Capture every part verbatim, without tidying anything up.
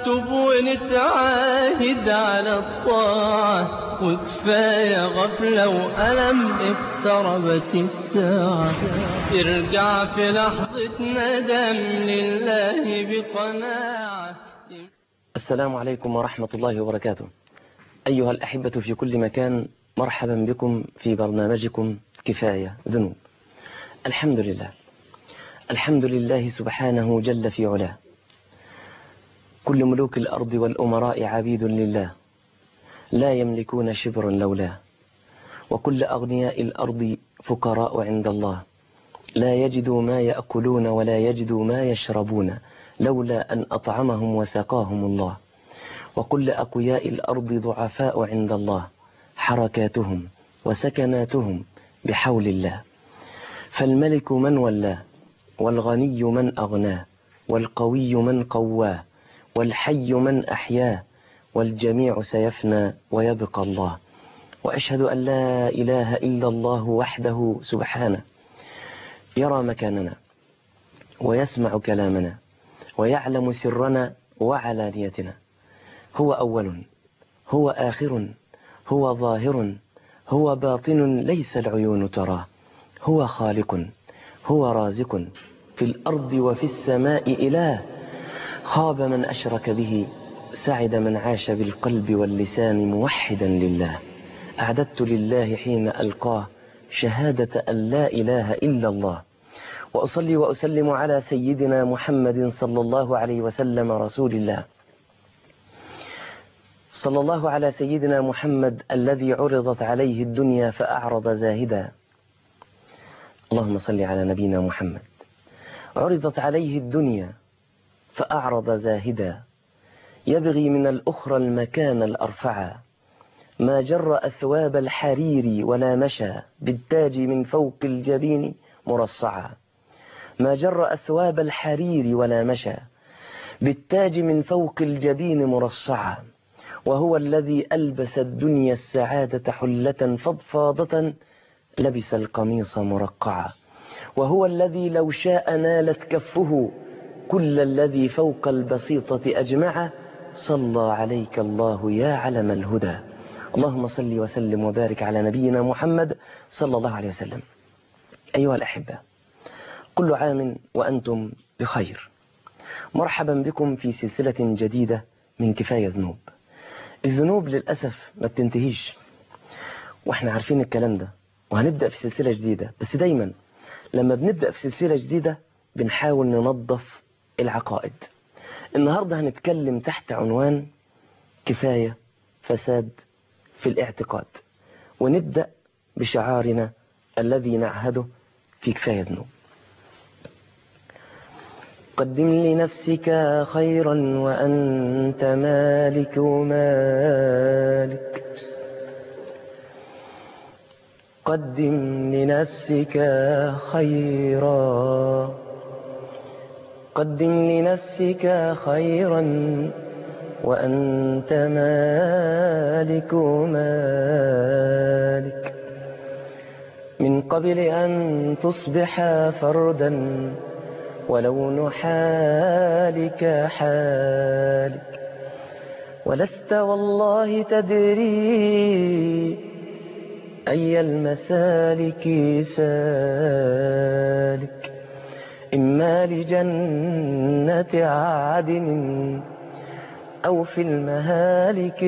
نتوب ونتعاهد على الطاعة، وكفاية غفلة وألم اقتربت الساعة. ارجع في لحظة ندم لله بقناعة. السلام عليكم ورحمة الله وبركاته. أيها الأحبة في كل مكان، مرحبا بكم في برنامجكم كفاية ذنوب. الحمد لله، الحمد لله سبحانه جل في علاه. كل ملوك الأرض والأمراء عبيد لله، لا يملكون شبرا لولاه. وكل أغنياء الأرض فقراء عند الله، لا يجدوا ما يأكلون ولا يجدوا ما يشربون لولا أن أطعمهم وسقاهم الله. وكل أقوياء الأرض ضعفاء عند الله، حركاتهم وسكناتهم بحول الله. فالملك من ولاه، والغني من أغناه، والقوي من قواه، والحي من أحياه، والجميع سيفنى ويبقى الله. وأشهد أن لا إله إلا الله وحده سبحانه، يرى مكاننا ويسمع كلامنا ويعلم سرنا وعلانيتنا. هو أول، هو آخر، هو ظاهر، هو باطن ليس العيون تراه. هو خالق، هو رازق، في الأرض وفي السماء إله. خاب من أشرك به، سعد من عاش بالقلب واللسان موحدا لله. أعددت لله حين ألقاه شهادة أن لا إله إلا الله. وأصلي وأسلم على سيدنا محمد صلى الله عليه وسلم رسول الله. صلى الله على سيدنا محمد الذي عرضت عليه الدنيا فأعرض زاهدا. اللهم صل على نبينا محمد. عرضت عليه الدنيا فأعرض زاهدا، يبغي من الأخرى المكان الأرفع. ما جر أثواب الحرير ولا مشى، بالتاج من فوق الجبين مرصعا. ما جر أثواب الحرير ولا مشى، بالتاج من فوق الجبين مرصعا. وهو الذي ألبس الدنيا السعادة حلة فضفاضة، لبس القميص مرقعا. وهو الذي لو شاء نالت كفه كل الذي فوق البسيطة أجمع. صلى عليك الله يا علم الهدى. اللهم صل وسلم وبارك على نبينا محمد صلى الله عليه وسلم. أيها الأحبة، كل عام وأنتم بخير. مرحبا بكم في سلسلة جديدة من كفاية ذنوب. الذنوب للأسف ما بتنتهيش، واحنا عارفين الكلام ده، وهنبدأ في سلسلة جديدة. بس دايما لما بنبدأ في سلسلة جديدة بنحاول ننظف العقائد. النهاردة هنتكلم تحت عنوان كفاية فساد في الاعتقاد، ونبدأ بشعارنا الذي نعهده في كفاية ذنوب. قدم لنفسك خيرا وأنت مالك مالك. قدم لنفسك خيرا، قدم لنفسك خيرا وأنت مالك مالك. من قبل أن تصبح فردا ولون حالك حالك، ولست والله تدري أي المسالك سالك. إما لجنة عدن أو في المهالك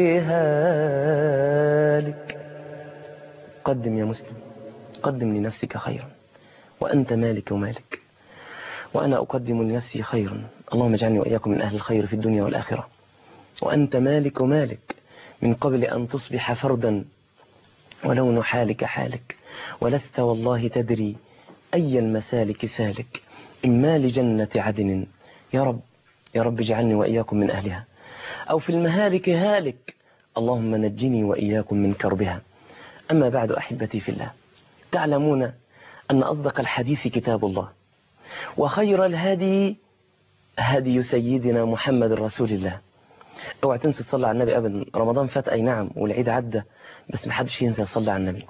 هالك. قدم يا مسلم، قدم لنفسك خيرا وأنت مالك ومالك، وأنا أقدم لنفسي خيرا. اللهم اجعلني وإياكم من أهل الخير في الدنيا والآخرة. وأنت مالك ومالك، من قبل أن تصبح فردا ولون حالك حالك، ولست والله تدري أي المسالك سالك. إما لجنة عدن، يا رب يا رب اجعلني وإياكم من أهلها، أو في المهالك هالك. اللهم نجني وإياكم من كربها. أما بعد أحبتي في الله، تعلمون أن أصدق الحديث كتاب الله، وخير الهدي هدي سيدنا محمد رسول الله. اوعى تنسوا تصلي على النبي أبدا. رمضان فات أي نعم والعيد عدى، بس محدش ينسى يصلي على النبي.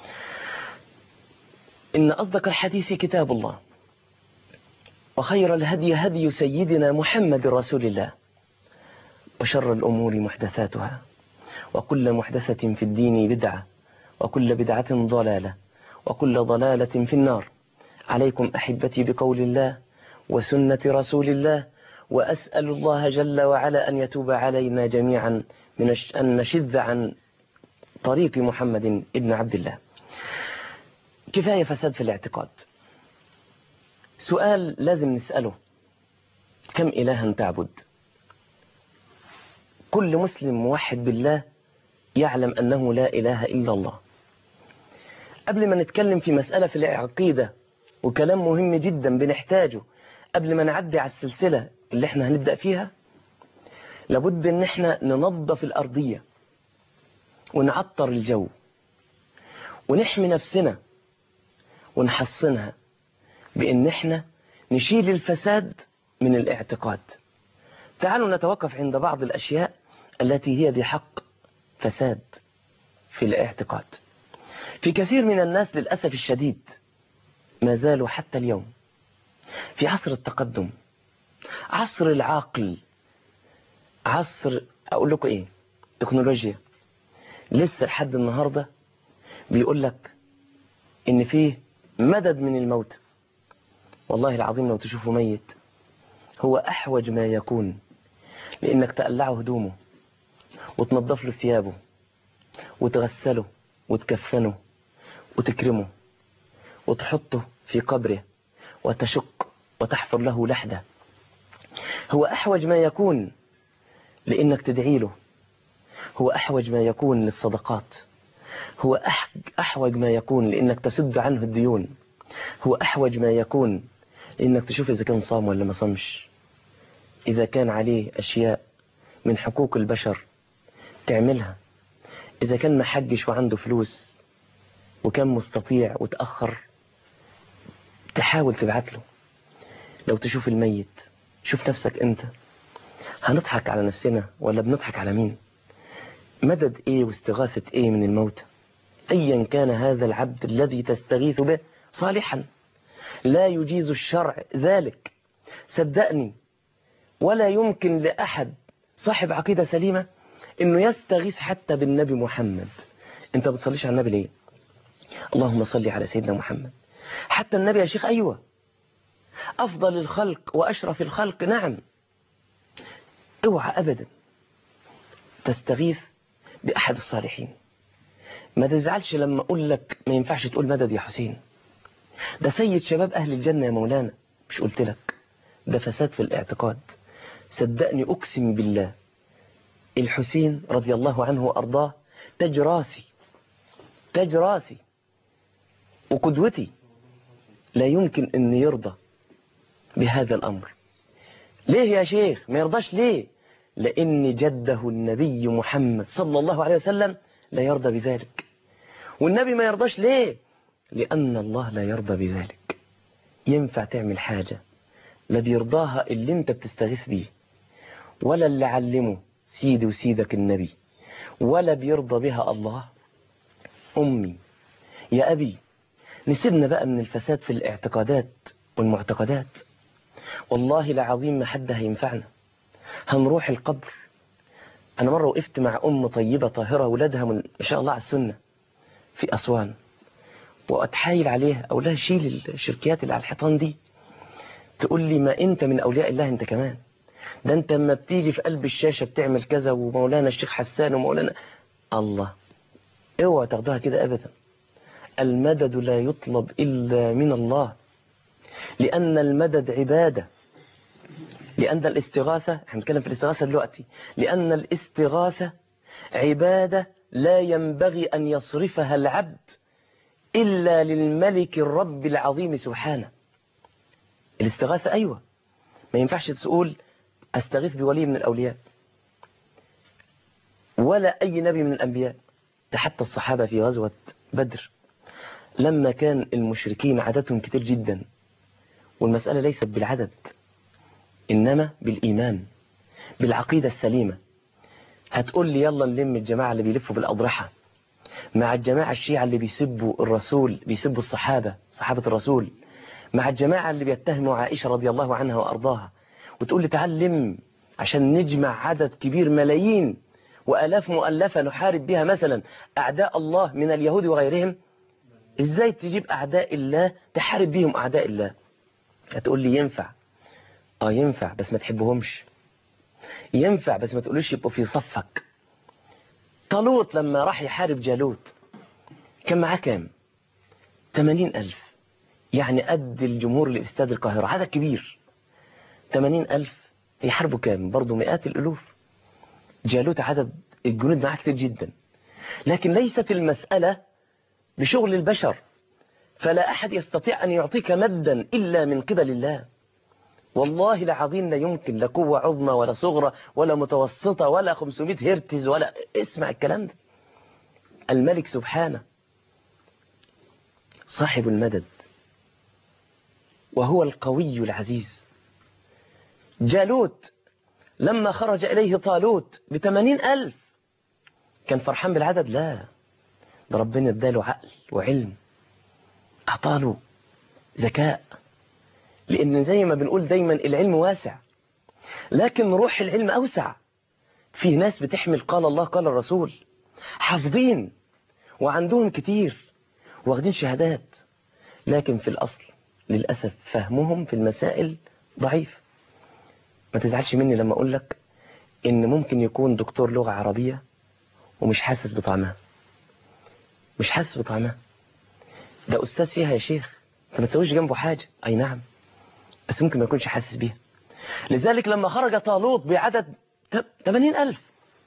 إن أصدق الحديث كتاب الله، وخير الهدي هدي سيدنا محمد رسول الله. وشر الأمور محدثاتها، وكل محدثة في الدين بدعة، وكل بدعة ضلالة، وكل ضلالة في النار. عليكم أحبتي بقول الله وسنة رسول الله، وأسأل الله جل وعلا أن يتوب علينا جميعا من أن نشذ عن طريق محمد ابن عبد الله. كفاية فساد في الاعتقاد. سؤال لازم نسأله: كم إلها تعبد؟ كل مسلم موحد بالله يعلم أنه لا إله إلا الله. قبل ما نتكلم في مسألة في العقيدة، وكلام مهم جدا بنحتاجه قبل ما نعدي على السلسلة اللي احنا هنبدأ فيها، لابد ان احنا ننظف الأرضية ونعطر الجو ونحمي نفسنا ونحصنها بان احنا نشيل الفساد من الاعتقاد. تعالوا نتوقف عند بعض الأشياء التي هي بحق فساد في الاعتقاد. في كثير من الناس للأسف الشديد ما زالوا حتى اليوم في عصر التقدم، عصر العقل، عصر أقول لكم إيه، تكنولوجيا. لسه لحد النهاردة بيقول لك إن فيه مدد من الموت. والله العظيم لو تشوفوا ميت هو أحوج ما يكون لأنك تقلعه هدومه وتنظف له ثيابه وتغسله وتكفنه وتكرمه وتحطه في قبره وتشق وتحفر له لحده. هو أحوج ما يكون لأنك تدعي له، هو أحوج ما يكون للصدقات، هو أحوج ما يكون لأنك تسد عنه الديون، هو أحوج ما يكون لأنك تشوف إذا كان صام ولا ما صامش، إذا كان عليه أشياء من حقوق البشر تعملها، إذا كان محجش وعنده فلوس وكان مستطيع وتأخر تحاول تبعت له. لو تشوف الميت شوف نفسك أنت، هنضحك على نفسنا ولا بنضحك على مين؟ مدد إيه واستغاثة إيه من الموت؟ أيا كان هذا العبد الذي تستغيث به صالحا لا يجيز الشرع ذلك، صدقني. ولا يمكن لأحد صاحب عقيدة سليمة إنه يستغيث حتى بالنبي محمد. أنت بتصليش على النبي ليه؟ اللهم صل على سيدنا محمد. حتى النبي يا شيخ أيوة أفضل الخلق وأشرف الخلق، نعم. اوعى أبدا تستغيث بأحد الصالحين. ما تزعلش لما أقول لك ما ينفعش تقول مدد يا حسين، ده سيد شباب أهل الجنة يا مولانا. مش قلت لك ده فساد في الاعتقاد؟ صدقني أقسم بالله الحسين رضي الله عنه وأرضاه تاج راسي، تاج راسي وقدوتي، لا يمكن أن يرضى بهذا الأمر. ليه يا شيخ ما يرضاش؟ ليه؟ لأن جده النبي محمد صلى الله عليه وسلم لا يرضى بذلك. والنبي ما يرضاش ليه؟ لأن الله لا يرضى بذلك. ينفع تعمل حاجة لا بيرضاها اللي انت بتستغيث بيه ولا اللي علمه سيدي وسيدك النبي ولا بيرضى بها الله؟ أمي يا أبي، نسيبنا بقى من الفساد في الاعتقادات والمعتقدات. والله العظيم ما حد هينفعنا، هنروح القبر. أنا مرة وقفت مع أم طيبة طاهرة ولادها من ما شاء الله على السنة في أسوان، وأتحايل عليها أقول لها شيل الشركيات اللي على الحيطان دي. تقول لي ما أنت من أولياء الله أنت كمان، ده أنت لما بتيجي في قلب الشاشة بتعمل كذا ومولانا الشيخ حسان ومولانا الله. اوعى تاخدها كده أبدا. المدد لا يطلب إلا من الله، لأن المدد عبادة، لأن الاستغاثة، احنا بنتكلم في الاستغاثة دلوقتي، لأن الاستغاثة عبادة لا ينبغي أن يصرفها العبد إلا للملك الرب العظيم سبحانه. الاستغاثة أيوة، ما ينفعش تقول أستغيث بولي من الأولياء ولا أي نبي من الأنبياء. ده حتى الصحابة في غزوة بدر لما كان المشركين عددهم كتير جدا، والمسألة ليست بالعدد إنما بالإيمان بالعقيدة السليمة. هتقول لي يلا نلم الجماعة اللي بيلفوا بالأضرحة مع الجماعة الشيعة اللي بيسبوا الرسول، بيسبوا الصحابة صحابة الرسول، مع الجماعة اللي بيتهموا عائشة رضي الله عنها وأرضاها، وتقول لي تعال لم عشان نجمع عدد كبير ملايين وآلاف مؤلفة نحارب بها مثلا أعداء الله من اليهود وغيرهم؟ إزاي تجيب أعداء الله تحارب بهم أعداء الله؟ هتقول لي ينفع. آه ينفع، بس ما تحبهمش. ينفع بس ما تقولوش يبقوا في صفك. طالوت لما راح يحارب جالوت كان معاه كام؟ ثمانين ألف، يعني قد الجمهور اللي في استاد القاهرة، عدد كبير. ثمانين ألف يحاربوا كام؟ برضو مئات الألوف. جالوت عدد الجنود معاه كتير جدا. لكن ليست المسألة بشغل البشر، فلا أحد يستطيع أن يعطيك مدا إلا من قبل الله. والله العظيم لا يمكن، لا قوة عظمى ولا صغرى ولا متوسطة ولا خمسمائة هرتز ولا اسمع الكلام ده. الملك سبحانه صاحب المدد وهو القوي العزيز. جالوت لما خرج إليه طالوت بثمانين ألف كان فرحان بالعدد؟ لا، ده ربنا اداله عقل وعلم، أعطاله ذكاء. لأن زي ما بنقول دايما العلم واسع، لكن روح العلم أوسع. فيه ناس بتحمل قال الله قال الرسول، حافظين وعندهم كتير واخدين شهادات، لكن في الأصل للأسف فهمهم في المسائل ضعيف. ما تزعلش مني لما أقول لك إن ممكن يكون دكتور لغة عربية ومش حاسس بطعمها، مش حاسس بطعمها. ده أستاذ فيها يا شيخ، أنت ما تسويش جنبه حاجة. أي نعم، بس ممكن ما يكونش حاسس بيها. لذلك لما خرج طالوت بعدد ثمانين ألف،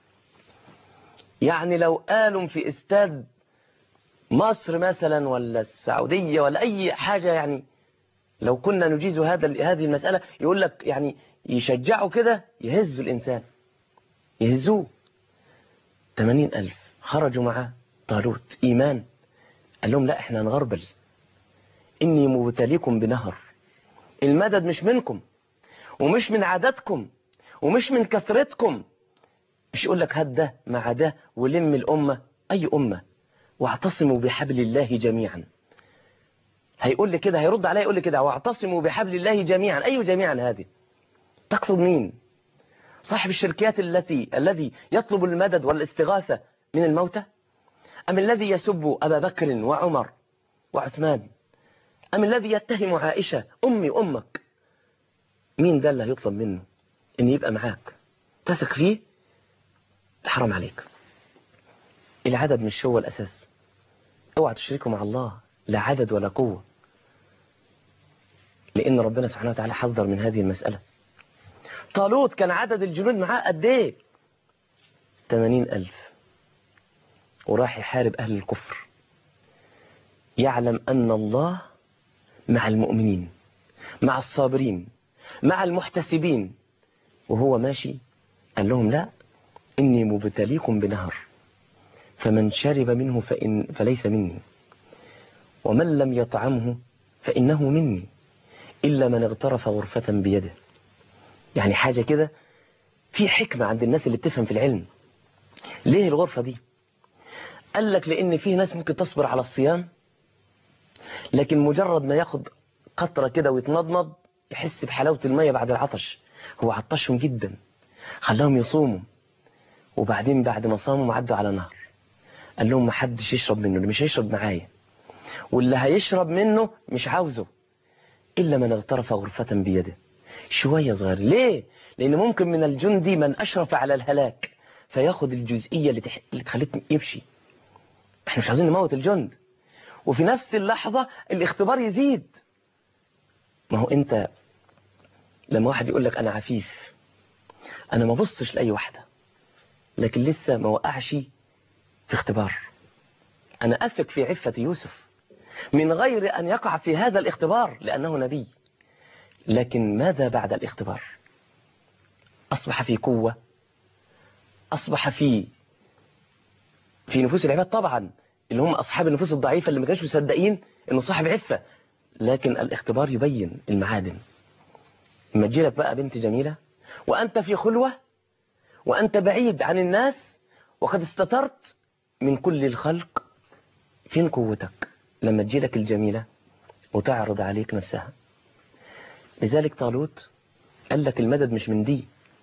يعني لو قالوا في استاد مصر مثلا ولا السعودية ولا أي حاجة، يعني لو كنا نجيز هذا هذه المسألة، يقول لك يعني يشجعوا كده، يهزوا الإنسان، يهزوه. ثمانين ألف خرجوا مع طالوت إيمان. قال لهم لا، احنا نغربل، إني مبتليكم بنهر. المدد مش منكم ومش من عددكم ومش من كثرتكم. مش يقول لك هات ده مع ده ولم الأمة. أي أمة؟ واعتصموا بحبل الله جميعا. هيقول لي كده، هيرد عليا يقول لي كده، واعتصموا بحبل الله جميعا. أي جميعا هذه؟ تقصد مين؟ صاحب الشركيات التي الذي يطلب المدد والاستغاثة من الموتى؟ أم الذي يسب أبا بكر وعمر وعثمان؟ أم الذي يتهم عائشة أمي أمك؟ مين ده اللي هيطلب منه إن يبقى معاك تثق فيه؟ حرام عليك. العدد مش هو الأساس. اوعى تشركوا مع الله لا عدد ولا قوة، لأن ربنا سبحانه وتعالى حذر من هذه المسألة. طالوت كان عدد الجنود معاه قد ايه؟ ثمانين ألف، وراح يحارب أهل الكفر. يعلم أن الله مع المؤمنين، مع الصابرين، مع المحتسبين. وهو ماشي قال لهم لا، إني مبتليكم بنهر، فمن شرب منه فإن فليس مني، ومن لم يطعمه فإنه مني، إلا من اغترف غرفة بيده. يعني حاجة كده في حكمة عند الناس اللي بتفهم في العلم. ليه الغرفة دي؟ قال لك لأن فيه ناس ممكن تصبر على الصيام، لكن مجرد ما ياخد قطرة كده ويتمضمض يحس بحلاوة المية بعد العطش. هو عطشهم جدا، خلاهم يصوموا، وبعدين بعد ما صاموا عدوا على نهر، قال لهم ما حدش يشرب منه، اللي مش هيشرب معايا، واللي هيشرب منه مش عاوزه إلا من اغترف غرفة بيده. شوية صغير. ليه؟ لأن ممكن من الجندي من أشرف على الهلاك فياخد الجزئية اللي, تح... اللي تخليه يمشي. احنا مش عايزين نموت الجند، وفي نفس اللحظة الاختبار يزيد. ما هو انت لما واحد يقول لك انا عفيف، انا ما بصش لأي واحدة، لكن لسه ما وقعش في اختبار. انا اثق في عفة يوسف من غير ان يقع في هذا الاختبار لانه نبي. لكن ماذا بعد الاختبار؟ اصبح في قوة، اصبح في في نفوس العباد طبعا، اللي هم أصحاب النفوس الضعيفة اللي ما كانوش مصدقين إنه صاحب عفة. لكن الاختبار يبين المعادن. لما تجيلك بقى بنت جميلة وأنت في خلوة وأنت بعيد عن الناس وقد استترت من كل الخلق، فين قوتك لما تجيلك الجميلة وتعرض عليك نفسها؟ لذلك طالوت قال لك المدد مش من دي،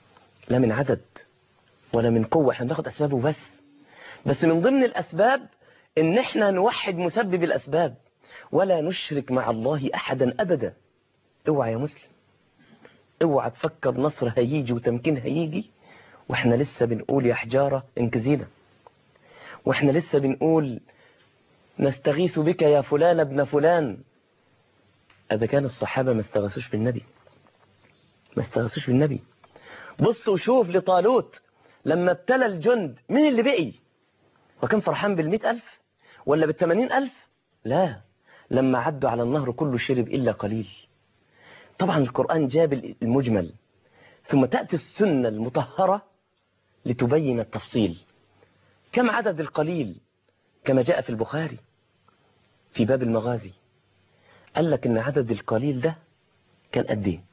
لا من عدد ولا من قوة، احنا بناخد أسبابه بس. بس من ضمن الأسباب إن احنا نوحد مسبب الأسباب ولا نشرك مع الله أحدا أبدا. اوعى يا مسلم، اوعى تفكر نصر هيجي وتمكين هيجي واحنا لسه بنقول يا حجارة انكزينا، واحنا لسه بنقول نستغيث بك يا فلان ابن فلان. هذا كان الصحابة ما استغاثوش بالنبي، ما استغاثوش بالنبي. بص وشوف لطالوت لما ابتلى الجند، مين اللي بقي؟ وكان فرحان بالمئة ألف ولا بالثمانين ألف؟ لا، لما عدوا على النهر كله شرب إلا قليل. طبعا القرآن جاب المجمل، ثم تأتي السنة المطهرة لتبين التفصيل. كم عدد القليل؟ كما جاء في البخاري في باب المغازي، قال لك إن عدد القليل ده كان قد ايه؟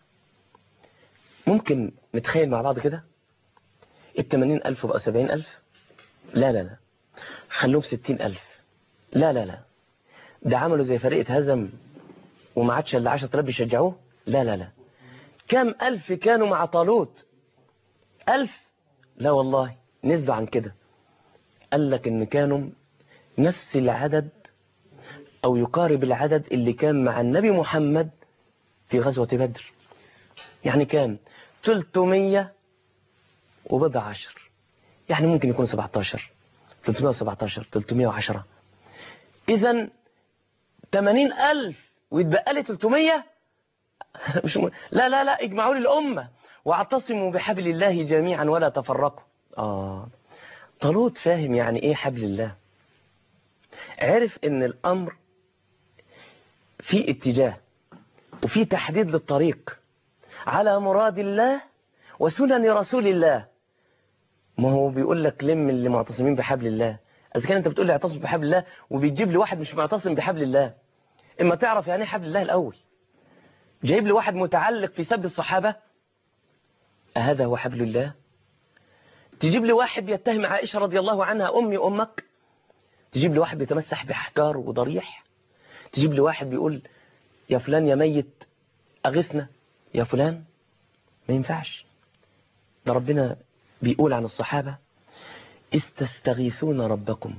ممكن نتخيل مع بعض كده، الثمانين ألف بقى سبعين ألف؟ لا لا لا، خلوهم ستين ألف. لا لا لا، ده عملوا زي فريق هزم وما عادش الا عشرة آلاف بيشجعوه. لا لا لا، كم ألف كانوا مع طالوت؟ ألف؟ لا والله، نزلوا عن كده. قال لك إن كانوا نفس العدد أو يقارب العدد اللي كان مع النبي محمد في غزوة بدر. يعني كان ثلاثمية وبضع عشر، يعني ممكن يكون سبعتاشر، ثلاثمية وسبعتاشر، ثلاثمية وعشرة. إذن ثمانين ألف ويتبقى لي ثلاثمية؟ مش م... لا لا لا، اجمعوا لي الأمة واعتصموا بحبل الله جميعا ولا تفرقوا. آه طالوت فاهم يعني إيه حبل الله، عرف إن الأمر في اتجاه وفي تحديد للطريق على مراد الله وسنن رسول الله. ما هو بيقول لك لم اللي معتصمين بحبل الله. إذا كان أنت بتقول لي اعتصم بحبل الله وبيجيب لي واحد مش معتصم بحبل الله، إما تعرف يعني حبل الله الأول. جايب لي واحد متعلق في سب الصحابة، أهذا هو حبل الله؟ تجيب لي واحد بيتهم عائشة رضي الله عنها أمي أمك؟ تجيب لي واحد بيتمسح بأحجار وضريح؟ تجيب لي واحد بيقول يا فلان يا ميت أغثنا يا فلان؟ ما ينفعش. ده ربنا بيقول عن الصحابة استستغيثون ربكم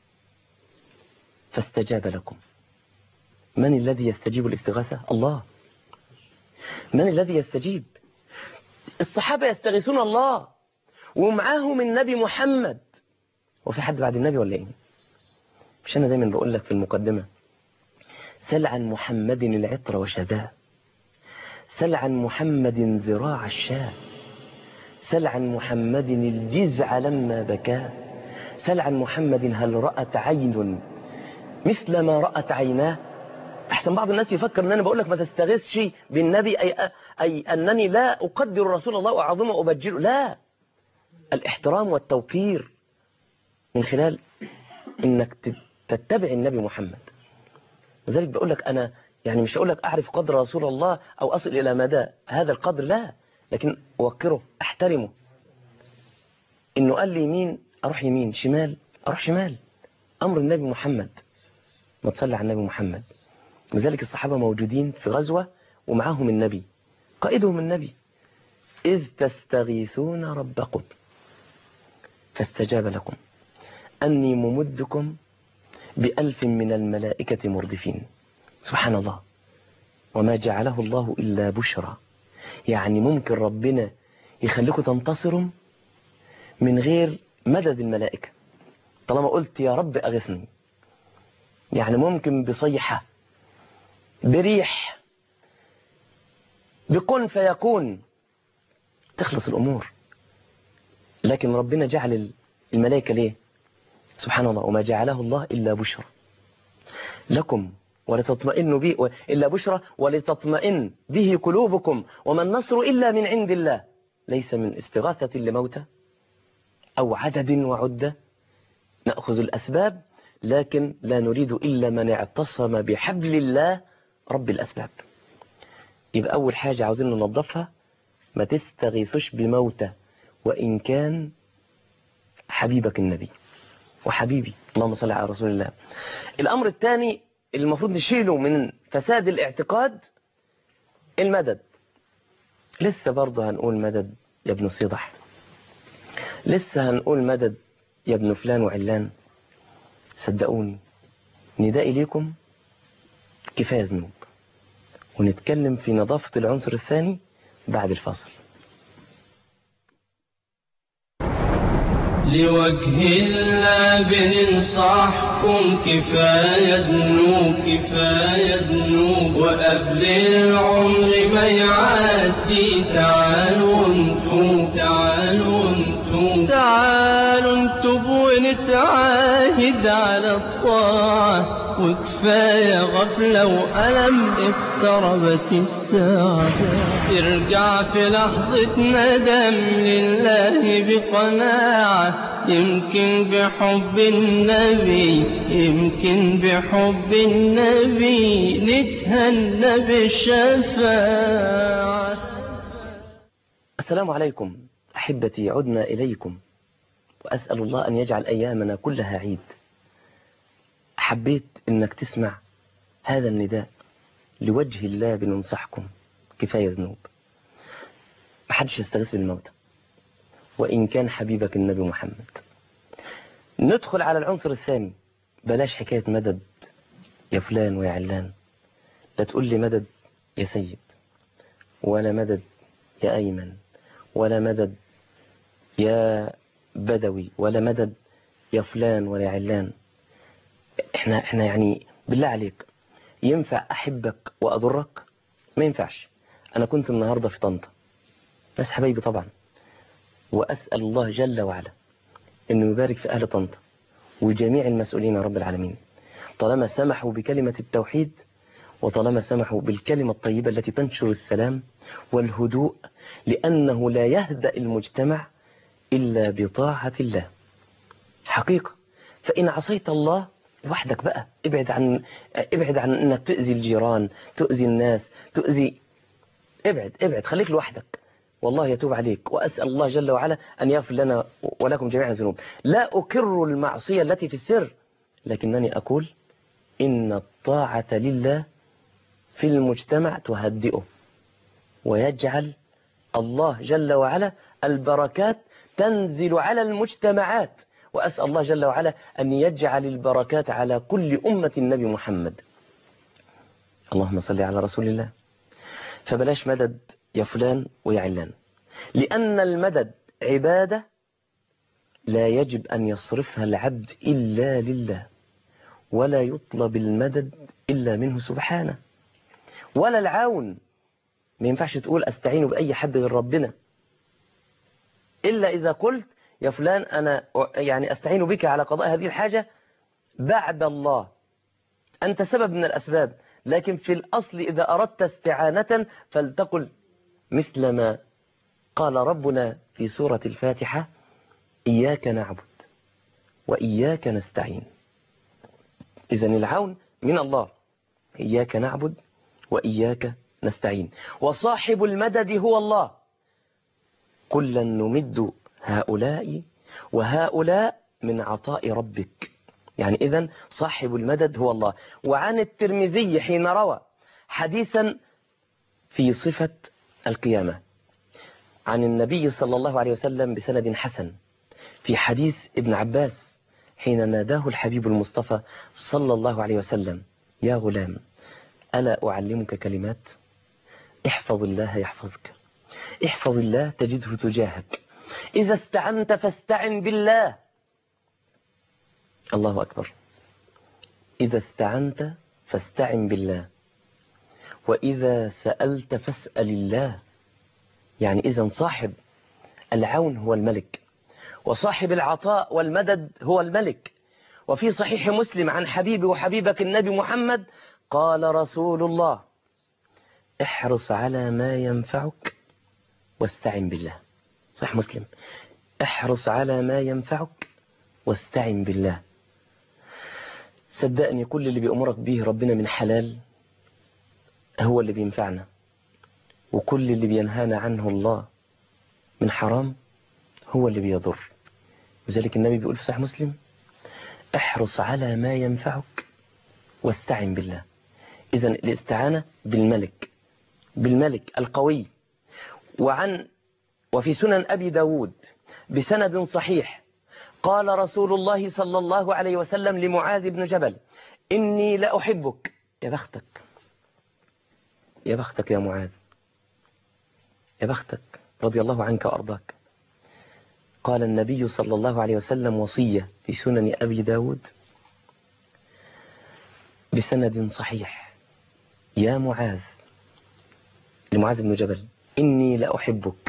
فاستجاب لكم. من الذي يستجيب الاستغاثة؟ الله. من الذي يستجيب؟ الصحابة يستغيثون الله ومعاهم النبي محمد. وفي حد بعد النبي ولا ايه؟ مش أنا دايما بقول لك في المقدمة سل عن محمد العطر وشذاه، سل عن محمد ذراع الشاه، سل عن محمد الجزع لما بكاه، سل عن محمد هل رأت عين مثل ما رأت عيناه. أحسن بعض الناس يفكر أن أنا بقول لك ما تستغيثش بالنبي أي, أي أنني لا أقدر رسول الله وأعظمه وأبجله. لا، الاحترام والتوقير من خلال أنك تتبع النبي محمد. لذلك بقول لك أنا يعني مش أقول لك أعرف قدر رسول الله أو أصل إلى مدى هذا القدر، لا، لكن أوقره أحترمه. إنه قال لي يمين أروح يمين، شمال أروح شمال، أمر النبي محمد. ما تصلي على النبي محمد. لذلك الصحابة موجودين في غزوة ومعهم النبي، قائدهم النبي، إذ تستغيثون ربكم فاستجاب لكم أني ممدكم بألف من الملائكة مردفين. سبحان الله، وما جعله الله إلا بشرى. يعني ممكن ربنا يخليكم تنتصروا من غير مدد الملائكة طالما قلت يا رب أغثني. يعني ممكن بصيحة، بريح، بكن فيكون تخلص الأمور. لكن ربنا جعل الملائكة ليه؟ سبحان الله، وما جعله الله إلا بشرى لكم ولتطمئن به، إلا بشرى ولتطمئن به قلوبكم، وما النصر إلا من عند الله، ليس من استغاثة لموتى أو عدد وعدة. نأخذ الأسباب لكن لا نريد إلا من اعتصم بحبل الله رب الأسباب. يبقى أول حاجة عاوزين ننظفها، ما تستغيثوش بموتى وإن كان حبيبك النبي وحبيبي، اللهم صل على رسول الله. الأمر الثاني المفروض نشيله من فساد الاعتقاد المدد. لسه برضه هنقول مدد يا ابن صيدح، لسه هنقول مدد يا ابن فلان وعلان. صدقوني ندائي ليكم كفاية ذنوب، ونتكلم في نظافة العنصر الثاني بعد الفاصل. لوجه الله بننصحكم كفاية ذنوب كفاية ذنوب، وقبل العمر ما يعدي تعالوا انتم تعالوا انتم تعالوا انتم ونتعاهد على الطاعة، وكفاية غفلة وألم اقتربت الساعة. ارجع في لحظة ندم لله بقناعة، يمكن بحب النبي يمكن بحب النبي نتهنى بالشفاعة. السلام عليكم أحبتي، عدنا إليكم، وأسأل الله أن يجعل أيامنا كلها عيد. حبيت أنك تسمع هذا النداء لوجه الله بننصحكم كفاية ذنوب. محدش يستغيث بالموتى وإن كان حبيبك النبي محمد. ندخل على العنصر الثاني. بلاش حكاية مدد يا فلان ويا علان. لا تقول لي مدد يا سيد، ولا مدد يا أيمن، ولا مدد يا بدوي، ولا مدد يا فلان ولا علان. احنا احنا يعني بالله عليك ينفع أحبك وأضرك؟ ما ينفعش. أنا كنت النهاردة في طنطا، ناس حبايبي طبعا، وأسأل الله جل وعلا إنه يبارك في أهل طنطا وجميع المسؤولين يا رب العالمين، طالما سمحوا بكلمة التوحيد، وطالما سمحوا بالكلمة الطيبة التي تنشر السلام والهدوء، لأنه لا يهدأ المجتمع إلا بطاعة الله حقيقة. فإن عصيت الله وحدك بقى، ابعد عن ابعد عن انك تؤذي الجيران، تؤذي الناس، تؤذي ابعد ابعد خليك لوحدك، والله يتوب عليك. وأسأل الله جل وعلا أن يغفر لنا ولكم جميعا الذنوب. لا أكر المعصية التي في السر، لكنني أقول إن الطاعة لله في المجتمع تهدئه، ويجعل الله جل وعلا البركات تنزل على المجتمعات. وأسأل الله جل وعلا أن يجعل البركات على كل أمة النبي محمد. اللهم صل على رسول الله. فبلاش مدد يا فلان ويا علان، لأن المدد عبادة لا يجب أن يصرفها العبد إلا لله، ولا يطلب المدد إلا منه سبحانه. ولا العون، ما ينفعش تقول أستعين بأي حد غير ربنا، إلا إذا قلت يا فلان أنا يعني أستعين بك على قضاء هذه الحاجة بعد الله، أنت سبب من الأسباب. لكن في الأصل إذا أردت استعانة فلتقل مثل ما قال ربنا في سورة الفاتحة: إياك نعبد وإياك نستعين. إذن العون من الله، إياك نعبد وإياك نستعين. وصاحب المدد هو الله. كلا نمد هؤلاء وهؤلاء من عطاء ربك. يعني إذن صاحب المدد هو الله. وعن الترمذي حين روى حديثا في صفة القيامة عن النبي صلى الله عليه وسلم بسند حسن، في حديث ابن عباس حين ناداه الحبيب المصطفى صلى الله عليه وسلم: يا غلام ألا أعلمك كلمات؟ احفظ الله يحفظك، احفظ الله تجده تجاهك، إذا استعنت فاستعن بالله. الله أكبر. إذا استعنت فاستعن بالله، وإذا سألت فاسأل الله. يعني إذن صاحب العون هو الملك، وصاحب العطاء والمدد هو الملك. وفي صحيح مسلم عن حبيبي وحبيبك النبي محمد قال رسول الله: احرص على ما ينفعك واستعن بالله. صحيح مسلم: احرص على ما ينفعك واستعن بالله. صدقني كل اللي بيأمرك به ربنا من حلال هو اللي بينفعنا، وكل اللي بينهانا عنه الله من حرام هو اللي بيضر. وذلك النبي بيقول في صحيح مسلم: احرص على ما ينفعك واستعن بالله. إذن الاستعانة بالملك، بالملك القوي. وعن وفي سنن أبي داود بسند صحيح قال رسول الله صلى الله عليه وسلم لمعاذ بن جبل إني لأحبك. يا بختك يا بختك يا معاذ، يا بختك، رضي الله عنك وأرضاك. قال النبي صلى الله عليه وسلم وصية في سنن أبي داود بسند صحيح: يا معاذ، لمعاذ بن جبل، إني لأحبك،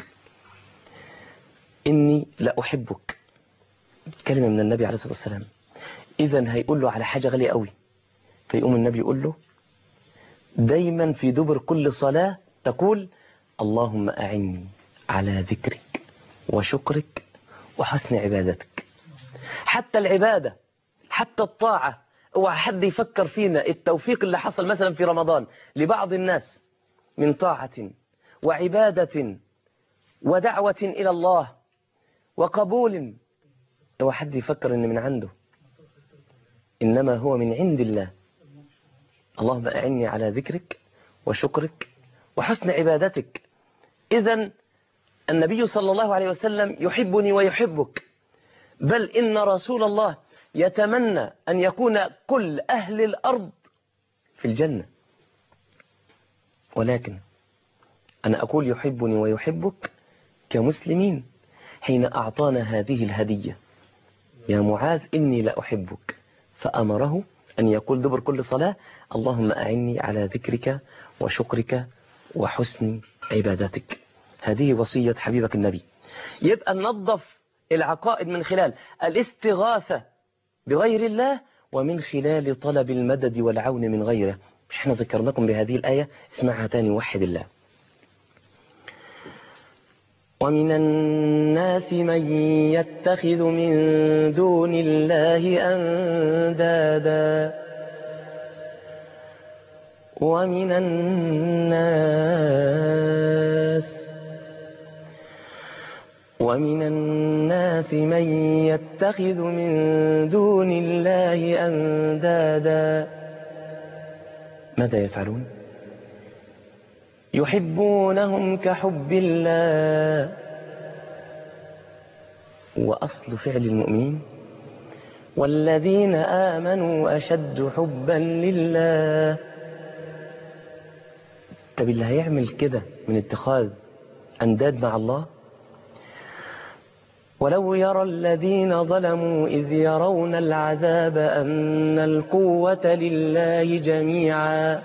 إني لأحبك. كلمة من النبي عليه الصلاة والسلام. إذن هيقول له على حاجة غالية قوي، فيقوم النبي يقول له دايما في دبر كل صلاة تقول اللهم أعني على ذكرك وشكرك وحسن عبادتك. حتى العبادة، حتى الطاعة، اوعى حد يفكر فينا التوفيق اللي حصل مثلا في رمضان لبعض الناس من طاعة وعبادة ودعوة إلى الله وقبول، اوعى حد يفكر إن من عنده، إنما هو من عند الله. اللهم أعني على ذكرك وشكرك وحسن عبادتك. إذن النبي صلى الله عليه وسلم يحبني ويحبك، بل إن رسول الله يتمنى أن يكون كل أهل الأرض في الجنة. ولكن أنا أقول يحبني ويحبك كمسلمين حين أعطانا هذه الهدية: يا معاذ إني لأحبك، فأمره أن يقول دبر كل صلاة اللهم أعني على ذكرك وشكرك وحسن عبادتك. هذه وصية حبيبك النبي. يبقى ننظف العقائد من خلال الاستغاثة بغير الله ومن خلال طلب المدد والعون من غيره. مش احنا ذكرناكم بهذه الآية؟ اسمعها تاني، وحد الله. ومن الناس من يتخذ من دون الله أندادا ومن الناس ومن الناس من يتخذ من دون الله أندادا ماذا يفعلون؟ يحبونهم كحب الله. وأصل فعل المؤمنين والذين آمنوا أشد حبا لله. طب اللي هيعمل كده من اتخاذ أنداد مع الله: ولو يرى الذين ظلموا إذ يرون العذاب أن القوة لله جميعا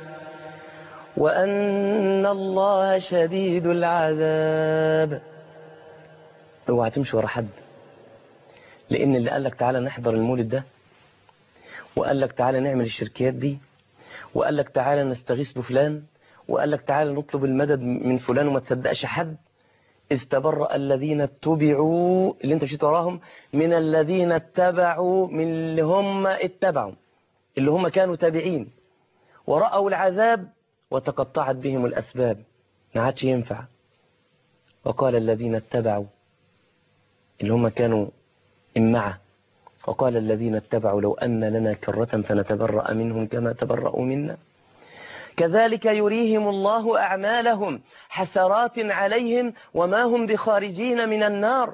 وأن الله شديد العذاب. اوعى تمشي ورا حد، لأن اللي قال لك تعالى نحضر المولد ده، وقال لك تعالى نعمل الشركيات دي، وقال لك تعالى نستغيث بفلان، وقال لك تعالى نطلب المدد من فلان وما تصدقش حد، إذ تبرأ الذين اتبعوا، اللي انت مشيت وراهم، من الذين اتبعوا، من اللي هم اتبعوا، اللي هم كانوا تابعين، ورأوا العذاب وتقطعت بهم الأسباب، ما عادش ينفع. وقال الذين اتبعوا، اللي هم كانوا إمعة، وقال الذين اتبعوا لو أن لنا كرة فنتبرأ منهم كما تبرأوا منا كذلك يريهم الله أعمالهم حسرات عليهم وما هم بخارجين من النار.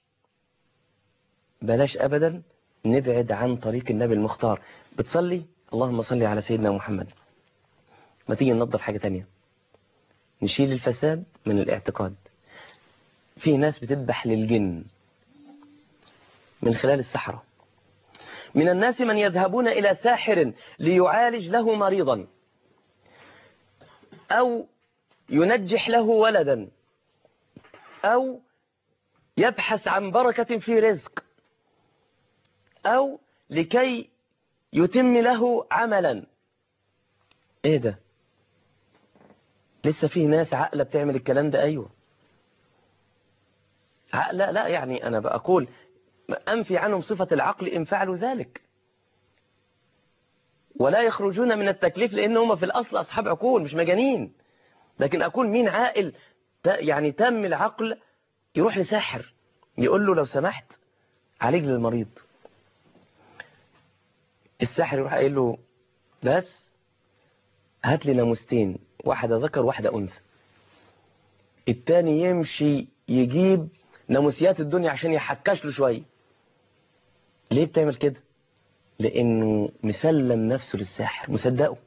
بلاش أبدا نبعد عن طريق النبي المختار. بتصلي اللهم صل على سيدنا محمد، ما تيجي ننظف حاجة تانية، نشيل الفساد من الاعتقاد. في ناس بتذبح للجن من خلال السحرة. من الناس من يذهبون إلى ساحر ليعالج له مريضا أو ينجح له ولدا أو يبحث عن بركة في رزق أو لكي يتم له عملا. ايه ده؟ لسه فيه ناس عقلة بتعمل الكلام ده؟ ايوه عقلة، لا يعني انا بقول انفي عنهم صفة العقل ان فعلوا ذلك، ولا يخرجون من التكليف لانهم في الاصل اصحاب عقول مش مجانين. لكن اقول مين عاقل يعني تم العقل يروح لساحر يقول له لو سمحت عالج لي المريض؟ الساحر يروح قايل له بس هات لي ناموستين، واحدة ذكر واحدة أنثى. التاني يمشي يجيب ناموسيات الدنيا عشان يحكش له شوية. ليه بتعمل كده؟ لأنه مسلم نفسه للساحر، مصدقه.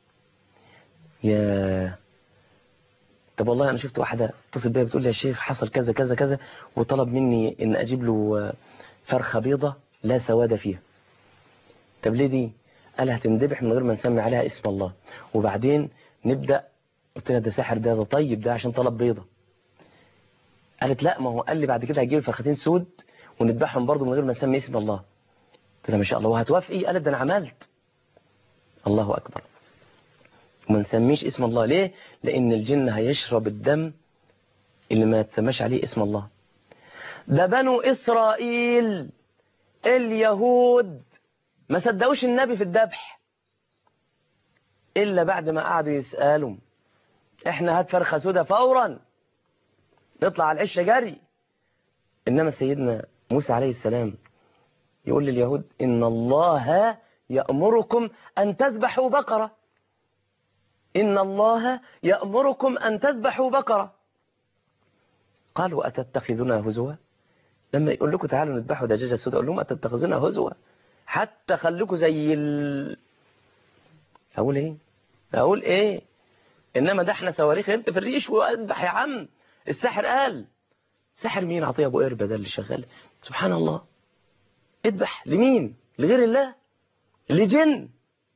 يا طب والله أنا شفت واحدة اتصل بيا بتقول لي يا شيخ حصل كذا كذا كذا، وطلب مني إن أجيب له فرخة بيضة لا سواد فيها. طب ليه دي؟ قال هتندبح من غير ما نسمي عليها اسم الله، وبعدين نبدأ. قلت لها ده ساحر، ده, ده طيب، ده عشان طلب بيضة. قالت لا، ما هو قال لي بعد كده هجيب فرختين سود ونذبحهم برضه من غير ما نسمي اسم الله. قلت لها ما شاء الله، وهتوافقي؟ قالت ده انا عملت. الله اكبر. وما نسميش اسم الله ليه؟ لان الجن هيشرب الدم اللي ما تسماش عليه اسم الله. ده بنو اسرائيل اليهود ما صدقوش النبي في الذبح الا بعد ما قعدوا يسالوا احنا هات فرخه سودا فورا نطلع على العشه جري. انما سيدنا موسى عليه السلام يقول لليهود إن الله يأمركم أن تذبحوا بقرة، إن الله يأمركم أن تذبحوا بقرة. قالوا أتتخذنا هزوا؟ لما يقول لكم تعالوا نذبحوا دجاجة سوداء، أقول لهم أتتخذنا هزوا؟ حتى خلوكم زي ال... أقول إيه؟ أقول إيه؟ إنما ده إحنا صواريخ أنت في الريش وأذبح يا عم. الساحر قال. ساحر مين؟ عطية أبو قربة ده اللي شغال. سبحان الله. اذبح لمين؟ لغير الله؟ لجن.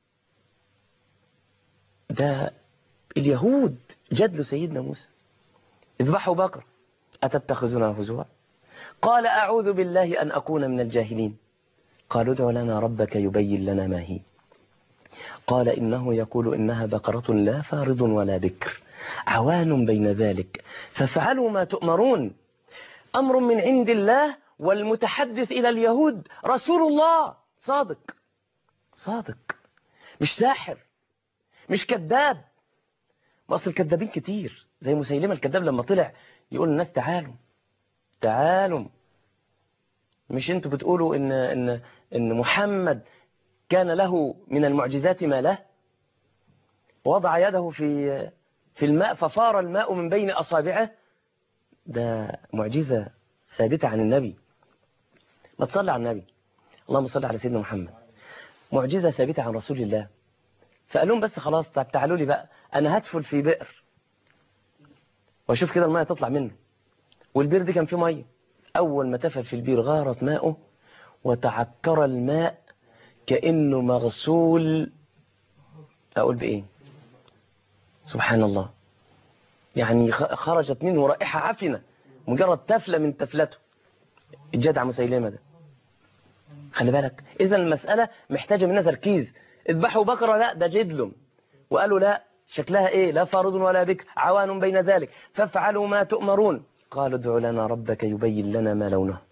ده اليهود جدلوا سيدنا موسى اذبحوا بقر أتتخذنا هزوا؟ قال أعوذ بالله أن أكون من الجاهلين. قالوا ادع لنا ربك يبين لنا ما هي. قال إنه يقول إنها بقرة لا فارض ولا بكر عوان بين ذلك فافعلوا ما تؤمرون أمر من عند الله والمتحدث إلى اليهود رسول الله صادق. صادق مش ساحر مش كذاب. أصل الكذابين كتير زي مسيلمة الكذاب لما طلع يقول للناس تعالوا تعالوا، مش انتوا بتقولوا إن, إن, إن محمد كان له من المعجزات ما له، وضع يده في في الماء ففار الماء من بين أصابعه. ده معجزة ثابتة عن النبي. ما تصلي على النبي، اللهم صل على سيدنا محمد. معجزة ثابتة عن رسول الله. فقال لهم بس خلاص طب تعالوا لي بقى أنا هدفل في بئر واشوف كده الماء تطلع منه. والبير دي كان فيه مية. أول ما تفل في البير غارت ماءه وتعكر الماء كأنه مغسول. أقول بإيه؟ سبحان الله. يعني خرجت منه رائحة عفنة مجرد تفلة من تفلته. الجدع مسيلمة ده. خلي بالك إذا المسألة محتاجة منها تركيز. اذبحوا بقرة لا ده جدلهم. وقالوا لا شكلها إيه؟ لا فارض ولا بكر عوان بين ذلك فافعلوا ما تؤمرون. قالوا ادع لنا ربك يبين لنا ما لونها.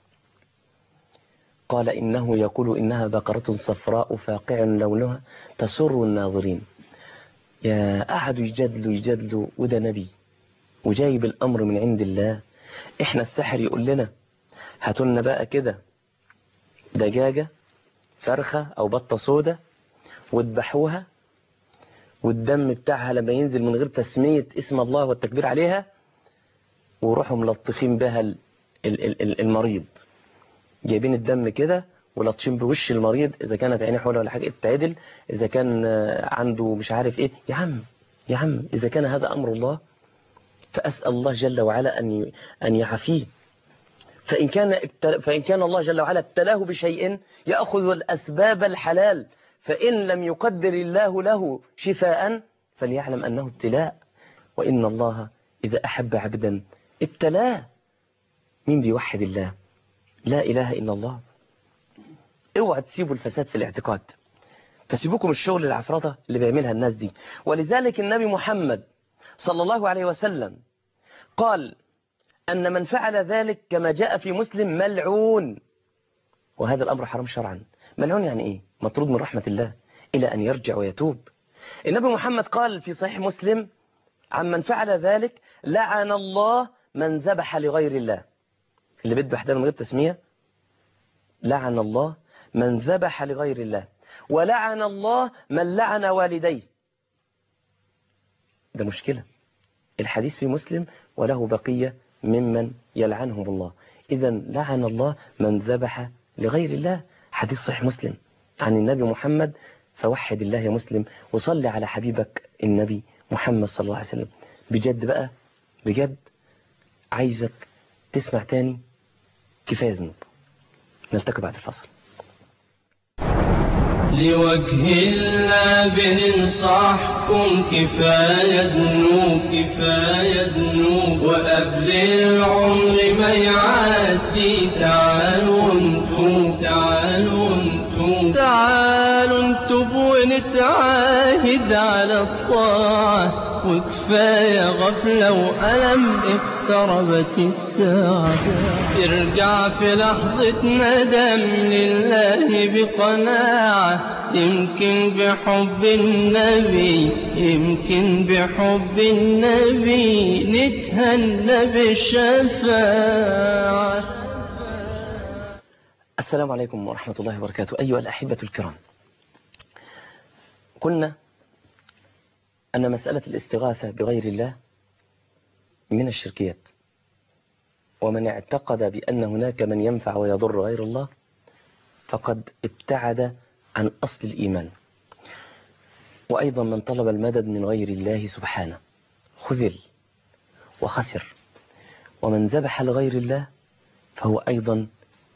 قال إنه يقول إنها بقرة صفراء فاقع لونها تسر الناظرين. يا قعدوا يجادلوا يجادلوا وده نبي وجايب الأمر من عند الله. إحنا السحر يقول لنا هاتوا لنا بقى كده دجاجة فرخة أو بطة سودة واذبحوها والدم بتاعها لما ينزل من غير تسمية اسم الله والتكبير عليها وروحوا ملطخين بها المريض. جايبين الدم كده ولطشين بوش المريض إذا كانت عينيه حولة ولا حاجة اتعدل، إذا كان عنده مش عارف إيه. يا عم يا عم إذا كان هذا أمر الله فأسأل الله جل وعلا أن أن يعافيه. فإن كان فإن كان الله جل وعلا ابتلاه بشيء يأخذ الأسباب الحلال، فإن لم يقدر الله له شفاء فليعلم أنه ابتلاء. وإن الله إذا أحب عبدا ابتلاه. مين بيوحد الله؟ لا إله إلا الله. اوعى تسيبوا الفساد في الاعتقاد، فسيبوكم الشغل العفرطة اللي بيعملها الناس دي. ولذلك النبي محمد صلى الله عليه وسلم قال أن من فعل ذلك كما جاء في مسلم ملعون. وهذا الأمر حرام شرعا. ملعون يعني إيه؟ مطرود من رحمة الله إلى أن يرجع ويتوب. النبي محمد قال في صحيح مسلم عن من فعل ذلك لعن الله من ذبح لغير الله. اللي بيذبح ده من غير تسمية لعن الله من ذبح لغير الله ولعن الله من لعن والديه. ده مشكلة. الحديث في مسلم وله بقية ممن يلعنهم الله. إذا لعن الله من ذبح لغير الله. حديث صحيح مسلم عن النبي محمد. فوحد الله يا مسلم وصلي على حبيبك النبي محمد صلى الله عليه وسلم. بجد بقى بجد عايزك تسمع تاني كفاية ذنوب. نلتقي بعد الفصل. لوجه الله بننصحكم كفاية ذنوب كفاية ذنوب وقبل العمر ما يعدي تعالوا انتم تعالوا انتم تعالوا انتم ونتعاهد على الطاعة وكفاية غفلة وألم اقتربت الساعة. ارجع في لحظة ندم لله بقناعة يمكن بحب النبي يمكن بحب النبي نتهنى بالشفاعة. السلام عليكم ورحمة الله وبركاته. أيها الأحبة الكرام، قلنا أن مسألة الاستغاثة بغير الله من الشركيات، ومن اعتقد بأن هناك من ينفع ويضر غير الله فقد ابتعد عن أصل الإيمان. وأيضا من طلب المدد من غير الله سبحانه خذل وخسر. ومن ذبح لغير الله فهو أيضا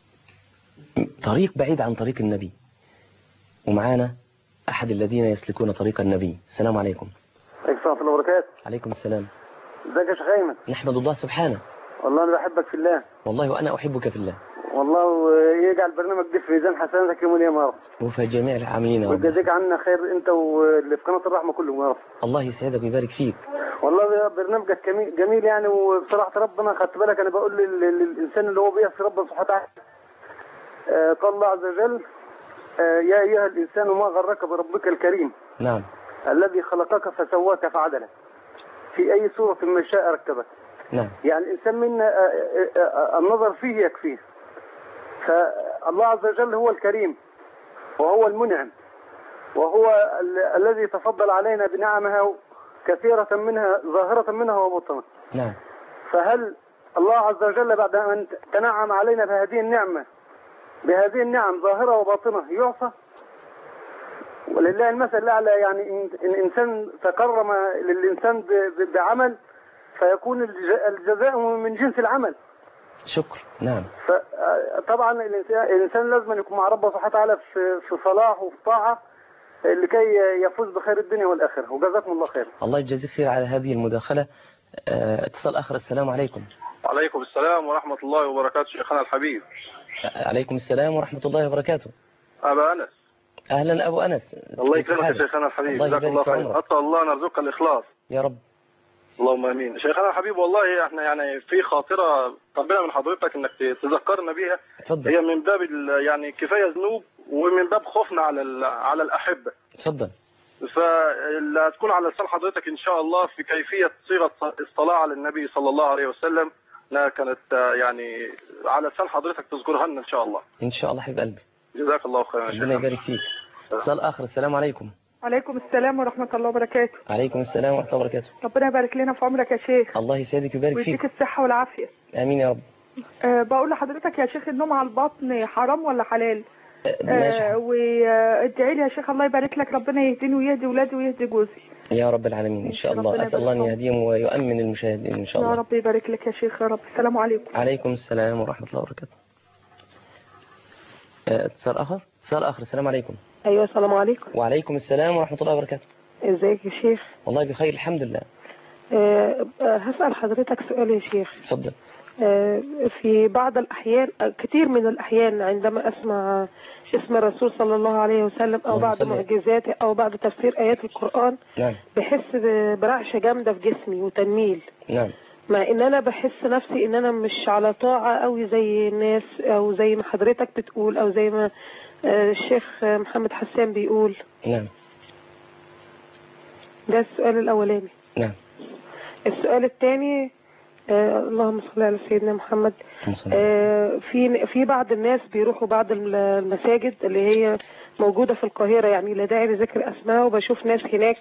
طريق بعيد عن طريق النبي. ومعانا أحد الذين يسلكون طريق النبي. السلام عليكم. عليكم السلام ورحمة الله وبركاته. عليكم السلام. ازيك يا شيخ أيمن؟ نحمد الله سبحانه. والله أنا بحبك في الله. والله وأنا أحبك في الله. والله ويجعل برنامج ده في ميزان حسناتك يوم القيامة يا رب. وفي جميع العاملين يا رب. ويجازيك عنا خير أنت واللي في قناة الرحمة كلهم يا رب. الله يسعدك ويبارك فيك. والله برنامجك جميل يعني، وبصراحة ربنا خدت بالك أنا بقول للإنسان اللي هو بيعصي ربنا سبحانه وتعالى قال الله عز وجل يا أيها الإنسان ما غرك بربك الكريم. نعم. الذي خلقك فسواك فعدلك في أي صورة ما شاء ركبك. نعم. يعني الإنسان منا النظر فيه يكفيه. فالله عز وجل هو الكريم وهو المنعم وهو ال الذي تفضل علينا بنعمها كثيرة منها ظاهرة منها وباطنة. نعم. فهل الله عز وجل بعد أن تنعم علينا بهذه النعمة بهذه النعم ظاهرة وباطنة يعصى؟ ولله المثل الأعلى. يعني إن الإنسان تكرم للإنسان بعمل فيكون الجزاء من جنس العمل. شكر. نعم. فطبعا الإنسان لازم يكون مع ربه سبحانه وتعالى في في صلاح وفي طاعة لكي يفوز بخير الدنيا والآخرة. وجزاكم الله خير. الله يجزيك خير على هذه المداخلة. اه اتصال آخر. السلام عليكم. وعليكم السلام ورحمة الله وبركاته شيخنا الحبيب. عليكم السلام ورحمة الله وبركاته. أبا أنس. أهلا أبو أنس. الله يكرمك يا شيخنا الحبيب. جزاك الله خير. أسأل الله أن يرزقك الإخلاص يا رب. اللهم امين. شيخنا الحبيب والله احنا يعني في خاطره طلبنا من حضرتك انك تذكرنا بيها. اتفضل. هي من باب يعني كفايه ذنوب ومن باب خوفنا على على الاحبه. اتفضل. فلا تكون على لسان حضرتك ان شاء الله في كيفيه صيغه الصلاه على النبي صلى الله عليه وسلم. انها كانت يعني على لسان حضرتك تذكرها لنا ان شاء الله. ان شاء الله حبيب قلبي. جزاك الله خيرا يا شيخ. ربنا يبارك فيك. اتصال اخر. السلام عليكم. عليكم السلام ورحمة الله وبركاته. عليكم السلام ورحمة الله وبركاته. ربنا يبارك لنا في عمرك يا شيخ. الله يسعدك ويبارك فيك. ويديك الصحة والعافية. آمين يا رب. أه بقول لحضرتك يا شيخ النوم على البطن حرام ولا حلال؟ أه وادعي لي يا شيخ الله يبارك لك ربنا يهديني ويهدي ولادي ويهدي جوزي. يا رب العالمين إن شاء الله. أسأل الله أن يهديهم ويؤمن المشاهدين إن شاء الله. يا رب يبارك لك يا شيخ يا رب. السلام عليكم. عليكم السلام ورحمة الله وبركاته. اتصال آخر. اتصال آخر. السلام عليكم. أيوة السلام عليكم. وعليكم السلام ورحمة الله وبركاته. ازيك يا شيخ؟ والله بخير الحمد لله. أه هسأل حضرتك سؤال يا شيخ. اتفضل. أه في بعض الأحيان كثير من الأحيان عندما أسمع اسم الرسول صلى الله عليه وسلم أو بعض معجزاته أو بعض تفسير آيات القرآن. نعم. بحس برعشة جامدة في جسمي وتنميل. نعم. مع ان انا بحس نفسي ان انا مش على طاعة قوي زي الناس او زي ما حضرتك بتقول او زي ما الشيخ محمد حسان بيقول. نعم. ده السؤال الاولاني. نعم. السؤال الثاني آه اللهم صل على سيدنا محمد. آه في في بعض الناس بيروحوا بعض المساجد اللي هي موجودة في القاهرة، يعني لا داعي لذكر اسماء، وبشوف ناس هناك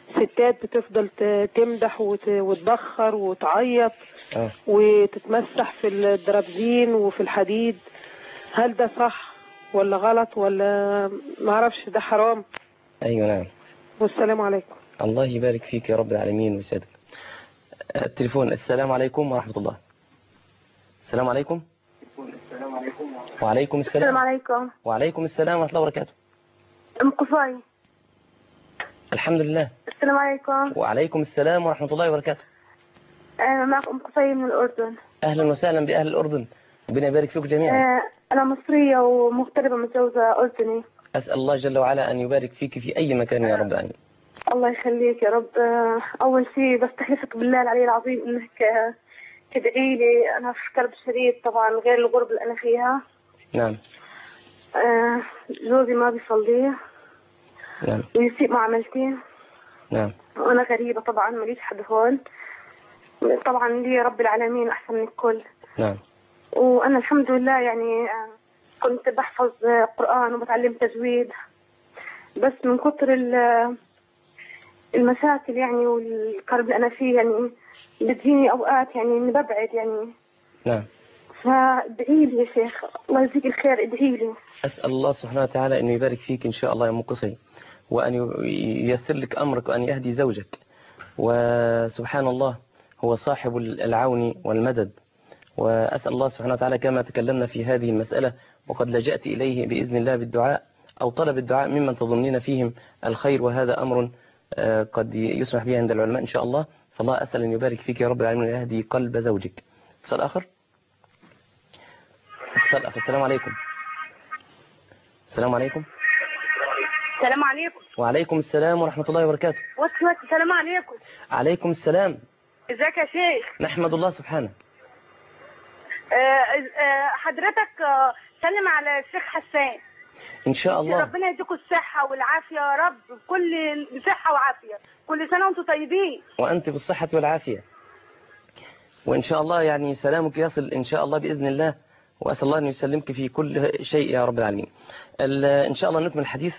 ستات بتفضل ت- تمدح وت- وتبخر وتعيط اه وتتمسح في الدرابزين وفي الحديد. هل ده صح ولا غلط ولا معرفش ده حرام؟ ايوه نعم. والسلام عليكم. الله يبارك فيك يا رب العالمين ويسعدك. التليفون. السلام عليكم ورحمة الله. السلام عليكم. وعليكم السلام. السلام عليكم. وعليكم السلام ورحمة الله وبركاته. أم قصي. الحمد لله. السلام عليكم. وعليكم السلام ورحمة الله وبركاته. أنا معك أم قصي من الأردن. أهلا وسهلا بأهل الأردن، ربنا يبارك فيكم جميعا. آه، أنا مصرية ومغتربة متجوزة أردني. أسأل الله جل وعلا أن يبارك فيك في أي مكان يا رب العالمين. الله يخليك يا رب. آه، أول شيء بستحلفك بالله العلي العظيم إنك آه، تدعي لي. أنا في كرب شديد طبعا غير الغربة اللي أنا فيها. نعم. آه، جوزي ما بيصلي نعم. ويسيء معاملتي. نعم. وأنا غريبة طبعا ماليش حد هون. طبعا لي رب العالمين أحسن من الكل. نعم. وأنا الحمد لله يعني آه، كنت بحفظ آه، قرآن وبتعلم تجويد، بس من كتر ال- المشاكل يعني والكرب اللي أنا فيه يعني بتجيني أوقات يعني إني ببعد يعني. نعم. فادعي لي يا شيخ، الله يجزيك الخير، ادعي لي. أسأل الله سبحانه وتعالى أن يبارك فيك إن شاء الله يا أم قصي، وأن ييسر لك أمرك وأن يهدي زوجك. وسبحان الله هو صاحب العون والمدد. وأسأل الله سبحانه وتعالى كما تكلمنا في هذه المسألة وقد لجأت إليه بإذن الله بالدعاء أو طلب الدعاء ممن تظنين فيهم الخير، وهذا أمر آه، قد يسمح به عند العلماء إن شاء الله. فالله أسأل أن يبارك فيك يا رب العالمين ويهدي قلب زوجك. اتصال آخر. اتصال آخر. السلام عليكم. السلام عليكم. السلام عليكم. وعليكم السلام ورحمة الله وبركاته. واتس واتس السلام عليكم. عليكم السلام. ازيك يا شيخ؟ نحمد الله سبحانه. آه، آه، حضرتك آه، سلم على الشيخ حسان. إن شاء الله. ربنا يديكم الصحة والعافية يا رب، كل صحة وعافية، كل سنة وانتم طيبين. وأنت بالصحة والعافية، وإن شاء الله يعني سلامك يصل إن شاء الله بإذن الله، وأسأل الله أن يسلمك في كل شيء يا رب العالمين. إن شاء الله نكمل الحديث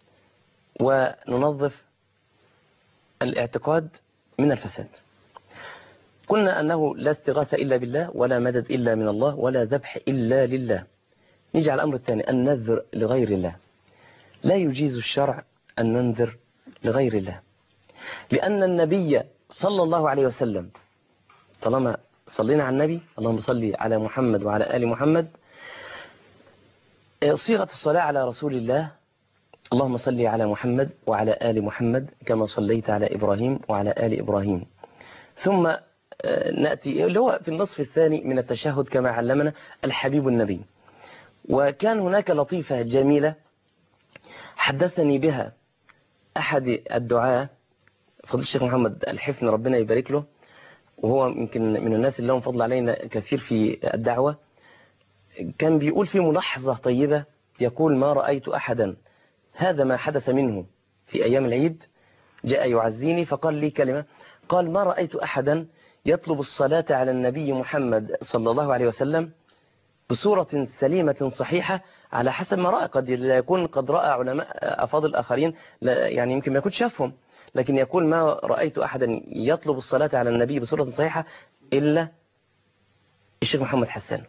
وننظف الاعتقاد من الفساد. قلنا أنه لا استغاثة إلا بالله، ولا مدد إلا من الله، ولا ذبح إلا لله. نيجي على الأمر الثاني، النذر لغير الله. لا يجيز الشرع أن ننذر لغير الله، لأن النبي صلى الله عليه وسلم، طالما صلينا على النبي اللهم صل على محمد وعلى آل محمد، صيغة الصلاة على رسول الله اللهم صل على محمد وعلى آل محمد كما صليت على إبراهيم وعلى آل إبراهيم. ثم نأتي اللي هو في النصف الثاني من التشهد كما علمنا الحبيب النبي. وكان هناك لطيفة جميلة حدثني بها أحد الدعاة فضل الشيخ محمد الحفني ربنا يبارك له، وهو يمكن من الناس اللي لهم فضل علينا كثير في الدعوة. كان بيقول في ملاحظة طيبة، يقول ما رأيت أحدا هذا ما حدث منه في أيام العيد، جاء يعزيني فقال لي كلمة، قال ما رأيت أحدا يطلب الصلاة على النبي محمد صلى الله عليه وسلم بصورة سليمة صحيحة على حسب ما رأى. قد لا يكون قد رأى علماء أفاضل آخرين يعني يمكن ما يكون شافهم، لكن يقول ما رأيت أحدا يطلب الصلاة على النبي بصورة صحيحة إلا الشيخ محمد حسان.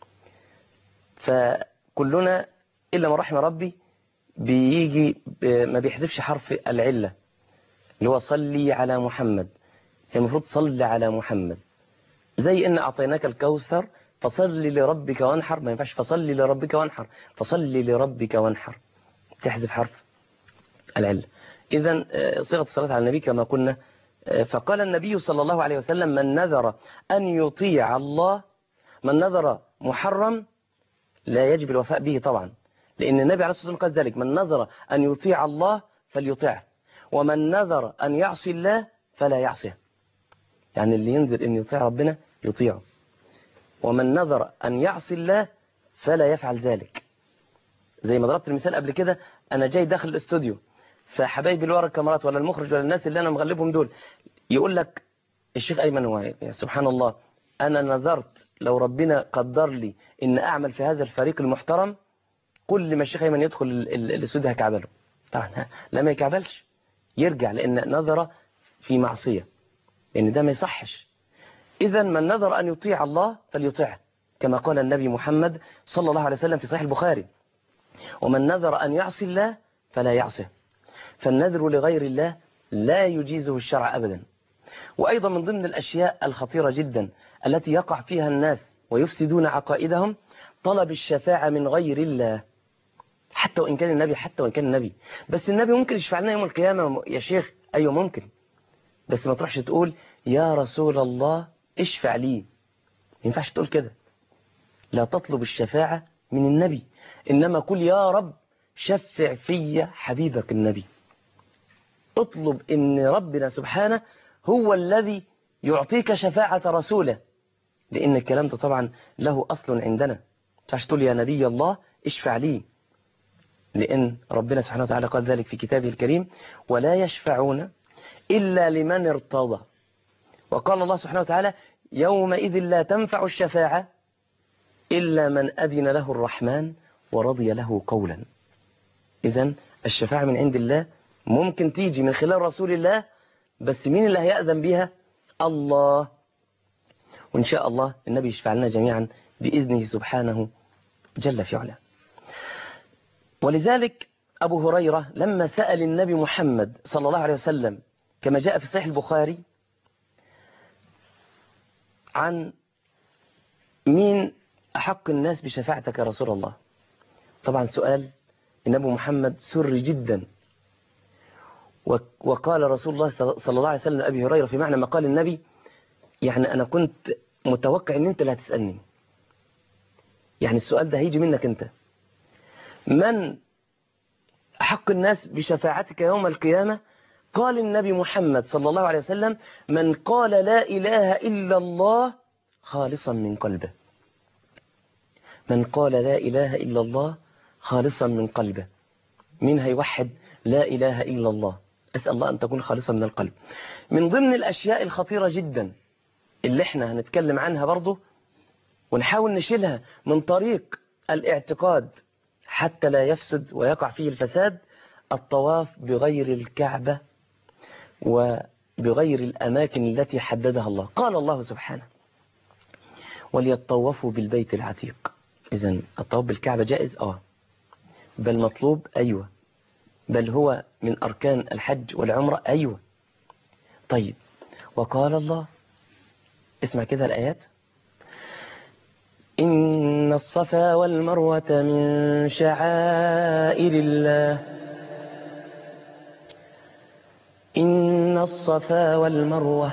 فكلنا إلا من رحم ربي بيجي ما بيحذفش حرف العلة اللي هو صلي على محمد، هي المفروض صلي على محمد. زي إن أعطيناك الكوثر فصلي لربك وانحر، ما ينفعش فصلي لربك وانحر، فصلي لربك وانحر، تحذف حرف العلة. إذن صيغة الصلاة على النبي كما قلنا. فقال النبي صلى الله عليه وسلم من نذر أن يطيع الله، من نذر محرم لا يجب الوفاء به طبعا، لأن النبي عليه الصلاة والسلام قال ذلك، من نذر أن يطيع الله فليطيعه، ومن نذر أن يعصي الله فلا يعصيه. يعني اللي ينذر أن يطيع ربنا يطيعه، ومن نذر أن يعصي الله فلا يفعل ذلك. زي ما ضربت المثال قبل كده، أنا جاي داخل الاستوديو، فحبايبي اللي ورا الكاميرات ولا المخرج ولا الناس اللي أنا مغلبهم دول يقول لك الشيخ أيمن هو سبحان الله أنا نذرت لو ربنا قدر لي إن أعمل في هذا الفريق المحترم، كل ما الشيخ أيمن يدخل الاستوديو هكعبله. طبعا لا ما يكعبلش، يرجع، لأن نذر في معصية، لأن ده ما يصحش. إذا من نذر أن يطيع الله فليطيعه، كما قال النبي محمد صلى الله عليه وسلم في صحيح البخاري: ومن نذر أن يعصي الله فلا يعصيه. فالنذر لغير الله لا يجيزه الشرع أبدا. وأيضا من ضمن الأشياء الخطيرة جدا التي يقع فيها الناس ويفسدون عقائدهم طلب الشفاعة من غير الله، حتى وإن كان النبي حتى وإن كان النبي بس النبي ممكن يشفع لنا يوم القيامة يا شيخ. أيوة ممكن، بس ما تروحش تقول يا رسول الله اشفع لي، ما ينفعش تقول كده. لا تطلب الشفاعة من النبي، إنما قل يا رب شفع في حبيبك النبي. اطلب إن ربنا سبحانه هو الذي يعطيك شفاعة رسوله، لأن الكلام ده طبعا له أصل عندنا. ما ينفعش تقول يا نبي الله اشفع لي، لأن ربنا سبحانه وتعالى قال ذلك في كتابه الكريم: ولا يشفعون إلا لمن ارتضى. وقال الله سبحانه وتعالى: يومئذ لا تنفع الشفاعة إلا من أذن له الرحمن ورضي له قولا. إذن الشفاعة من عند الله ممكن تيجي من خلال رسول الله، بس مين اللي هيأذن بها؟ الله. وإن شاء الله النبي يشفع لنا جميعا بإذنه سبحانه جل في علاه. ولذلك أبو هريرة لما سأل النبي محمد صلى الله عليه وسلم كما جاء في صحيح البخاري عن مين أحق الناس بشفاعتك يا رسول الله، طبعا سؤال النبي محمد سر جدا. وقال رسول الله صلى الله عليه وسلم لأبي هريرة في معنى ما قال النبي: يعني أنا كنت متوقع أن أنت اللي هتسألني، يعني السؤال ده هيجي منك أنت. من أحق الناس بشفاعتك يوم القيامة؟ قال النبي محمد صلى الله عليه وسلم: من قال لا إله إلا الله خالصا من قلبه. من قال لا إله إلا الله خالصا من قلبه. مين هيوحد لا إله إلا الله؟ أسأل الله أن تكون خالصا من القلب. من ضمن الأشياء الخطيرة جدا اللي احنا هنتكلم عنها برضو ونحاول نشيلها من طريق الاعتقاد حتى لا يفسد ويقع فيه الفساد: الطواف بغير الكعبة وبغير الأماكن التي حددها الله. قال الله سبحانه: وليطوفوا بالبيت العتيق. إذن الطواف بالكعبة جائز؟ آه. بل مطلوب؟ أيوة. بل هو من أركان الحج والعمرة؟ أيوة. طيب، وقال الله، اسمع كده الآيات: إن الصفا والمروة من شعائر الله. إن الصفا والمروة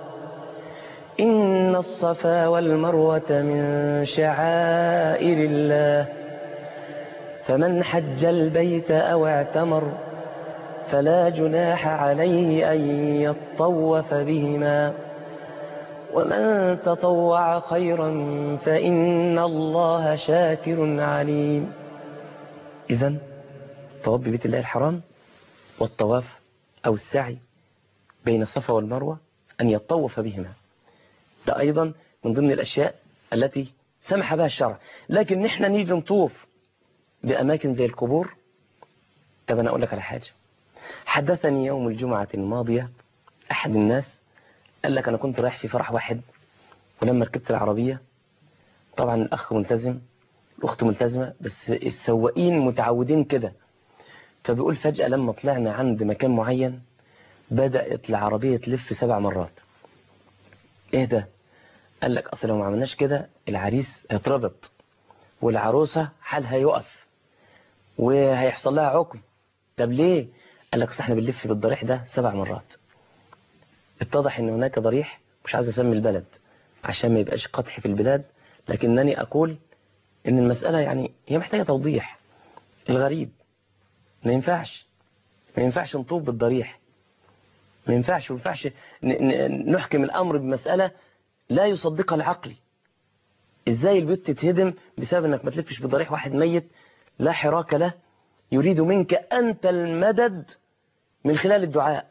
إن الصفا والمروة من شعائر الله، فمن حج البيت أو اعتمر فلا جناح عليه أن يطوف بهما، ومن تطوع خيرا فإن الله شاكر عليم. إذن الطواف ببيت الله الحرام والطواف أو السعي بين الصفا والمروة أن يطوف بهما، ده أيضا من ضمن الأشياء التي سمح بها الشرع. لكن نحن نيجي نطوف بأماكن زي القبور. طب أنا أقول لك على حاجة. حدثني يوم الجمعة الماضية أحد الناس قال لك: أنا كنت رايح في فرح واحد، ولما ركبت العربية طبعا الأخ ملتزم الأخت ملتزمة، بس السواقين متعودين كده، فبيقول فجأة لما طلعنا عند مكان معين بدأت العربية تلف سبع مرات. إيه ده؟ قال لك أصلا لو ما عملناش كده العريس هيتربط والعروسة حالها يقف وهيحصل لها عقم. طب ليه؟ قال لك احنا بنلف بالضريح ده سبع مرات. اتضح ان هناك ضريح، مش عايز اسمي البلد عشان ما يبقاش قدح في البلاد، لكنني اقول ان المسألة يعني هي محتاجة توضيح. الغريب ما ينفعش ما ينفعش نطوب بالضريح، ما ينفعش ما ينفعش نحكم الامر بمسألة لا يصدقها العقل. ازاي البيت تتهدم بسبب انك ما تلفش بضريح واحد ميت لا حراك له يريد منك انت المدد من خلال الدعاء؟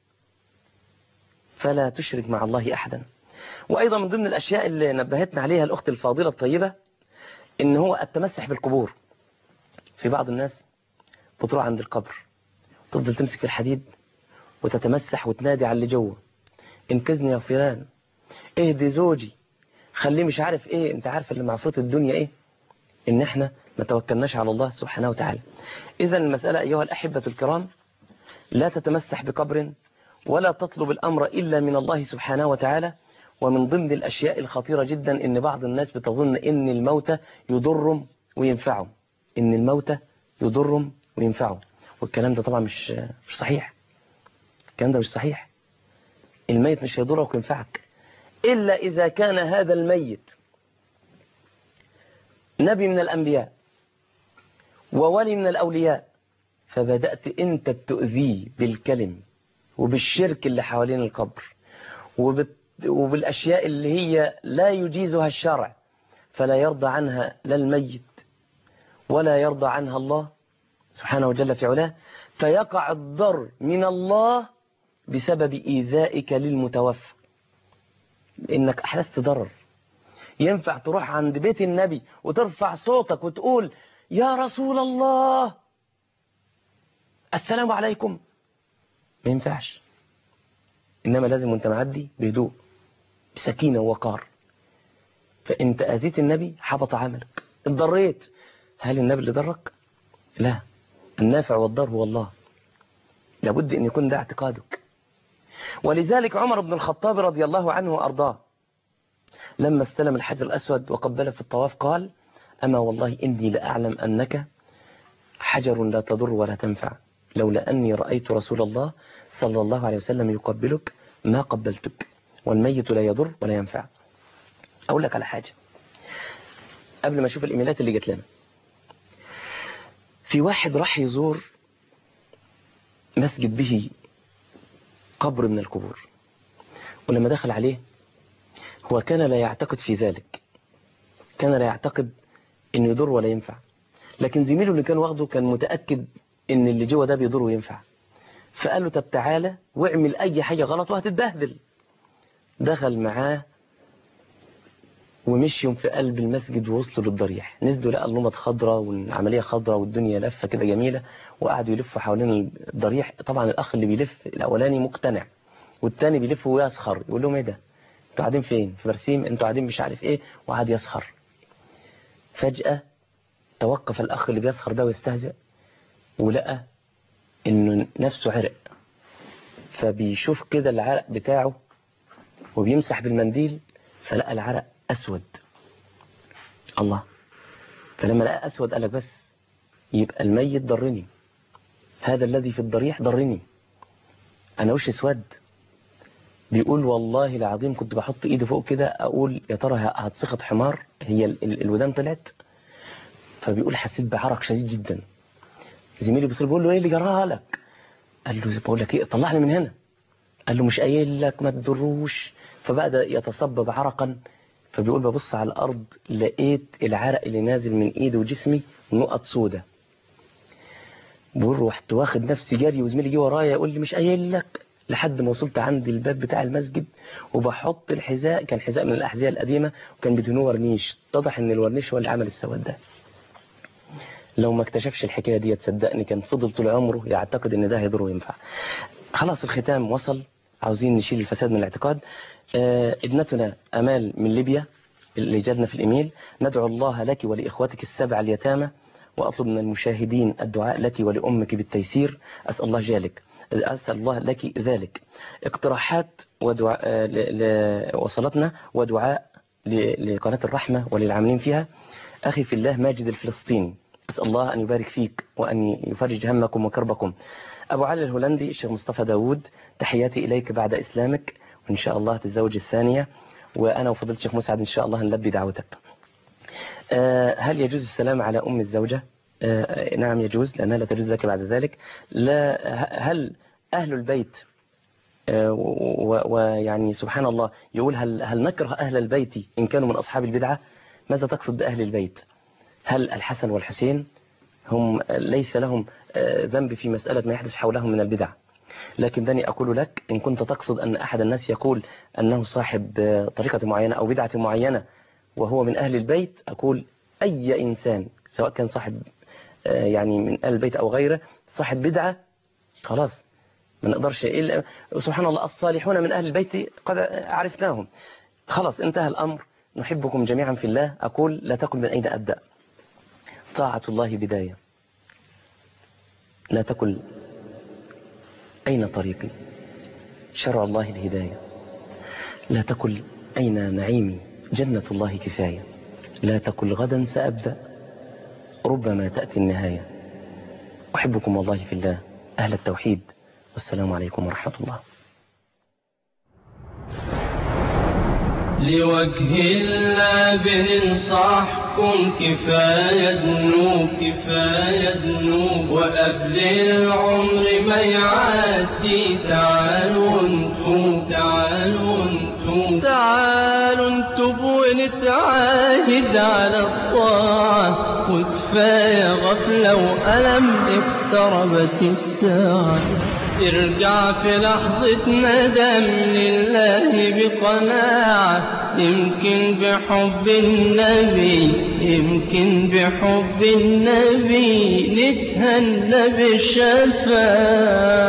فلا تشرك مع الله احدا. وايضا من ضمن الاشياء اللي نبهتنا عليها الاخت الفاضلة الطيبة ان هو التمسح بالقبور. في بعض الناس بتروح عند القبر تفضل تمسك في الحديد وتتمسح وتنادي على اللي جوه، انقذني يا فلان، اهدي زوجي، خليه مش عارف ايه. انت عارف اللي معفرة الدنيا ايه؟ ان احنا ما توكلناش على الله سبحانه وتعالى. اذا المسألة ايها الاحبة الكرام، لا تتمسح بقبر ولا تطلب الامر الا من الله سبحانه وتعالى. ومن ضمن الاشياء الخطيرة جدا ان بعض الناس بتظن ان الموتى يضرهم وينفعهم، ان الموتى يضرهم وينفعهم، والكلام ده طبعا مش مش صحيح. الكلام ده مش صحيح. الميت مش هيضرك وينفعك إلا إذا كان هذا الميت نبي من الأنبياء وولي من الأولياء، فبدأت أنت بتؤذيه بالكلم وبالشرك اللي حوالين القبر وبالأشياء اللي هي لا يجيزها الشرع، فلا يرضى عنها لا الميت ولا يرضى عنها الله سبحانه وجل في علاه، فيقع الضر من الله بسبب إيذائك للمتوفى، إنك أحدثت ضرر. ينفع تروح عند بيت النبي وترفع صوتك وتقول يا رسول الله السلام عليكم؟ ما ينفعش. إنما لازم وانت معدي بهدوء بسكينة ووقار. فانت أذيت النبي حبط عملك، اتضريت. هل النبي اللي ضرك؟ لا، النافع والضر هو الله. لابد أن يكون ده اعتقادك. ولذلك عمر بن الخطاب رضي الله عنه وأرضاه لما استلم الحجر الأسود وقبله في الطواف قال أما والله إني لأعلم أنك حجر لا تضر ولا تنفع، لولا أني رأيت رسول الله صلى الله عليه وسلم يقبلك ما قبلتك، والميت لا يضر ولا ينفع. أقول لك على حاجة قبل ما أشوف الإيميلات اللي جت لنا. في واحد راح يزور مسجد به قبر من القبور، ولما دخل عليه هو كان لا يعتقد في ذلك، كان لا يعتقد انه يضر ولا ينفع، لكن زميله اللي كان واخده كان متأكد ان اللي جوه ده بيضر وينفع. فقال له طب تعالى واعمل اي حاجة غلط وهتتبهدل. دخل معاه ومشيهم في قلب المسجد ووصلوا للضريح، نزلوا لقى اللمض خضراء والعملية خضراء والدنيا لفة كده جميلة، وقعدوا يلفوا حوالين الضريح. طبعا الأخ اللي بيلف الأولاني مقتنع، والتاني بيلف ويسخر، يقول لهم ايه ده؟ انتوا قاعدين فين؟ في برسيم؟ انتوا قاعدين مش عارف ايه، وقعد يسخر. فجأة توقف الأخ اللي بيسخر ده ويستهزئ، ولقى انه نفسه عرق، فبيشوف كده العرق بتاعه وبيمسح بالمنديل، فلقى العرق أسود. الله. فلما لقى أسود قال لك بس يبقى الميت ضرني، هذا الذي في الضريح ضرني، أنا وش اسود. بيقول والله العظيم كنت بحط إيدي فوق كده أقول يا ترى هتسخط حمار، هي ال ال الودان طلعت. فبيقول حسيت بعرق شديد جدا. زميلي بيصير بيقول له إيه اللي جراها لك؟ قال له بقول لك إيه، طلعني من هنا. قال له مش قايل لك ما تضروش. فبدأ يتصبب عرقا. فبيقول ببص على الأرض لقيت العرق اللي نازل من إيدي وجسمي نقط سودة. بقول رحت واخد نفسي جري، وزميلي جه ورايا يقول لي مش قايل لك، لحد ما وصلت عند الباب بتاع المسجد وبحط الحذاء، كان حذاء من الأحذية القديمة وكان بدهنوه ورنيش، اتضح ان الورنيش هو اللي عمل السواد ده. لو ما اكتشفش الحكاية دي تصدقني كان فضل طول عمره يعتقد ان ده هيضره وينفع. خلاص الختام وصل، عاوزين نشيل الفساد من الاعتقاد. اه ابنتنا أمال من ليبيا اللي جاتنا في الإيميل، ندعو الله لك ولإخوتك السبع اليتامى، وأطلب من المشاهدين الدعاء لك ولأمك بالتيسير، أسأل الله جالك أسأل الله لك ذلك. اقتراحات ودعاء ل... وصلتنا ودعاء ل... لقناة الرحمة وللعاملين فيها. أخي في الله ماجد الفلسطيني، أسأل الله أن يبارك فيك وأن يفرج همكم وكربكم. أبو علي الهولندي، الشيخ مصطفى داود، تحياتي إليك بعد إسلامك، وإن شاء الله تتزوج الثانية، وأنا وفضيلة الشيخ مسعد إن شاء الله نلبي دعوتك. أه هل يجوز السلام على أم الزوجة؟ أه نعم يجوز، لأنها لا تجوز لك بعد ذلك. لا. هل أهل البيت أه ويعني سبحان الله يقول هل, هل نكره أهل البيت إن كانوا من أصحاب البدعة؟ ماذا تقصد بأهل البيت؟ هل الحسن والحسين هم ليس لهم ذنب في مسألة ما يحدث حولهم من البدع؟ لكن دعني أقول لك إن كنت تقصد أن أحد الناس يقول أنه صاحب طريقة معينة أو بدعة معينة وهو من أهل البيت، أقول أي إنسان سواء كان صاحب يعني من أهل البيت أو غيره صاحب بدعة، خلاص ما نقدرش إلا سبحان الله الصالحون من أهل البيت قد عرفناهم. خلاص انتهى الأمر، نحبكم جميعا في الله. أقول لا تقل من أين أبدأ. طاعة الله بداية، لا تقل أين طريقي. شرع الله الهداية، لا تقل أين نعيمي. جنة الله كفاية، لا تقل غدا سأبدأ، ربما تأتي النهاية. أحبكم والله في الله أهل التوحيد، والسلام عليكم ورحمة الله. لوجه الله بننصحكم كفاية ذنوب كفاية ذنوب، وقبل العمر ما يعدي تعالوا انتم تعالوا انتم تعالوا انتم ونتعاهد على الطاعة، وكفاية غفلة وألم اقتربت الساعة. ارجع في لحظة ندم لله بقناعة، يمكن بحب النبي يمكن بحب النبي نتهنى بالشفاعة.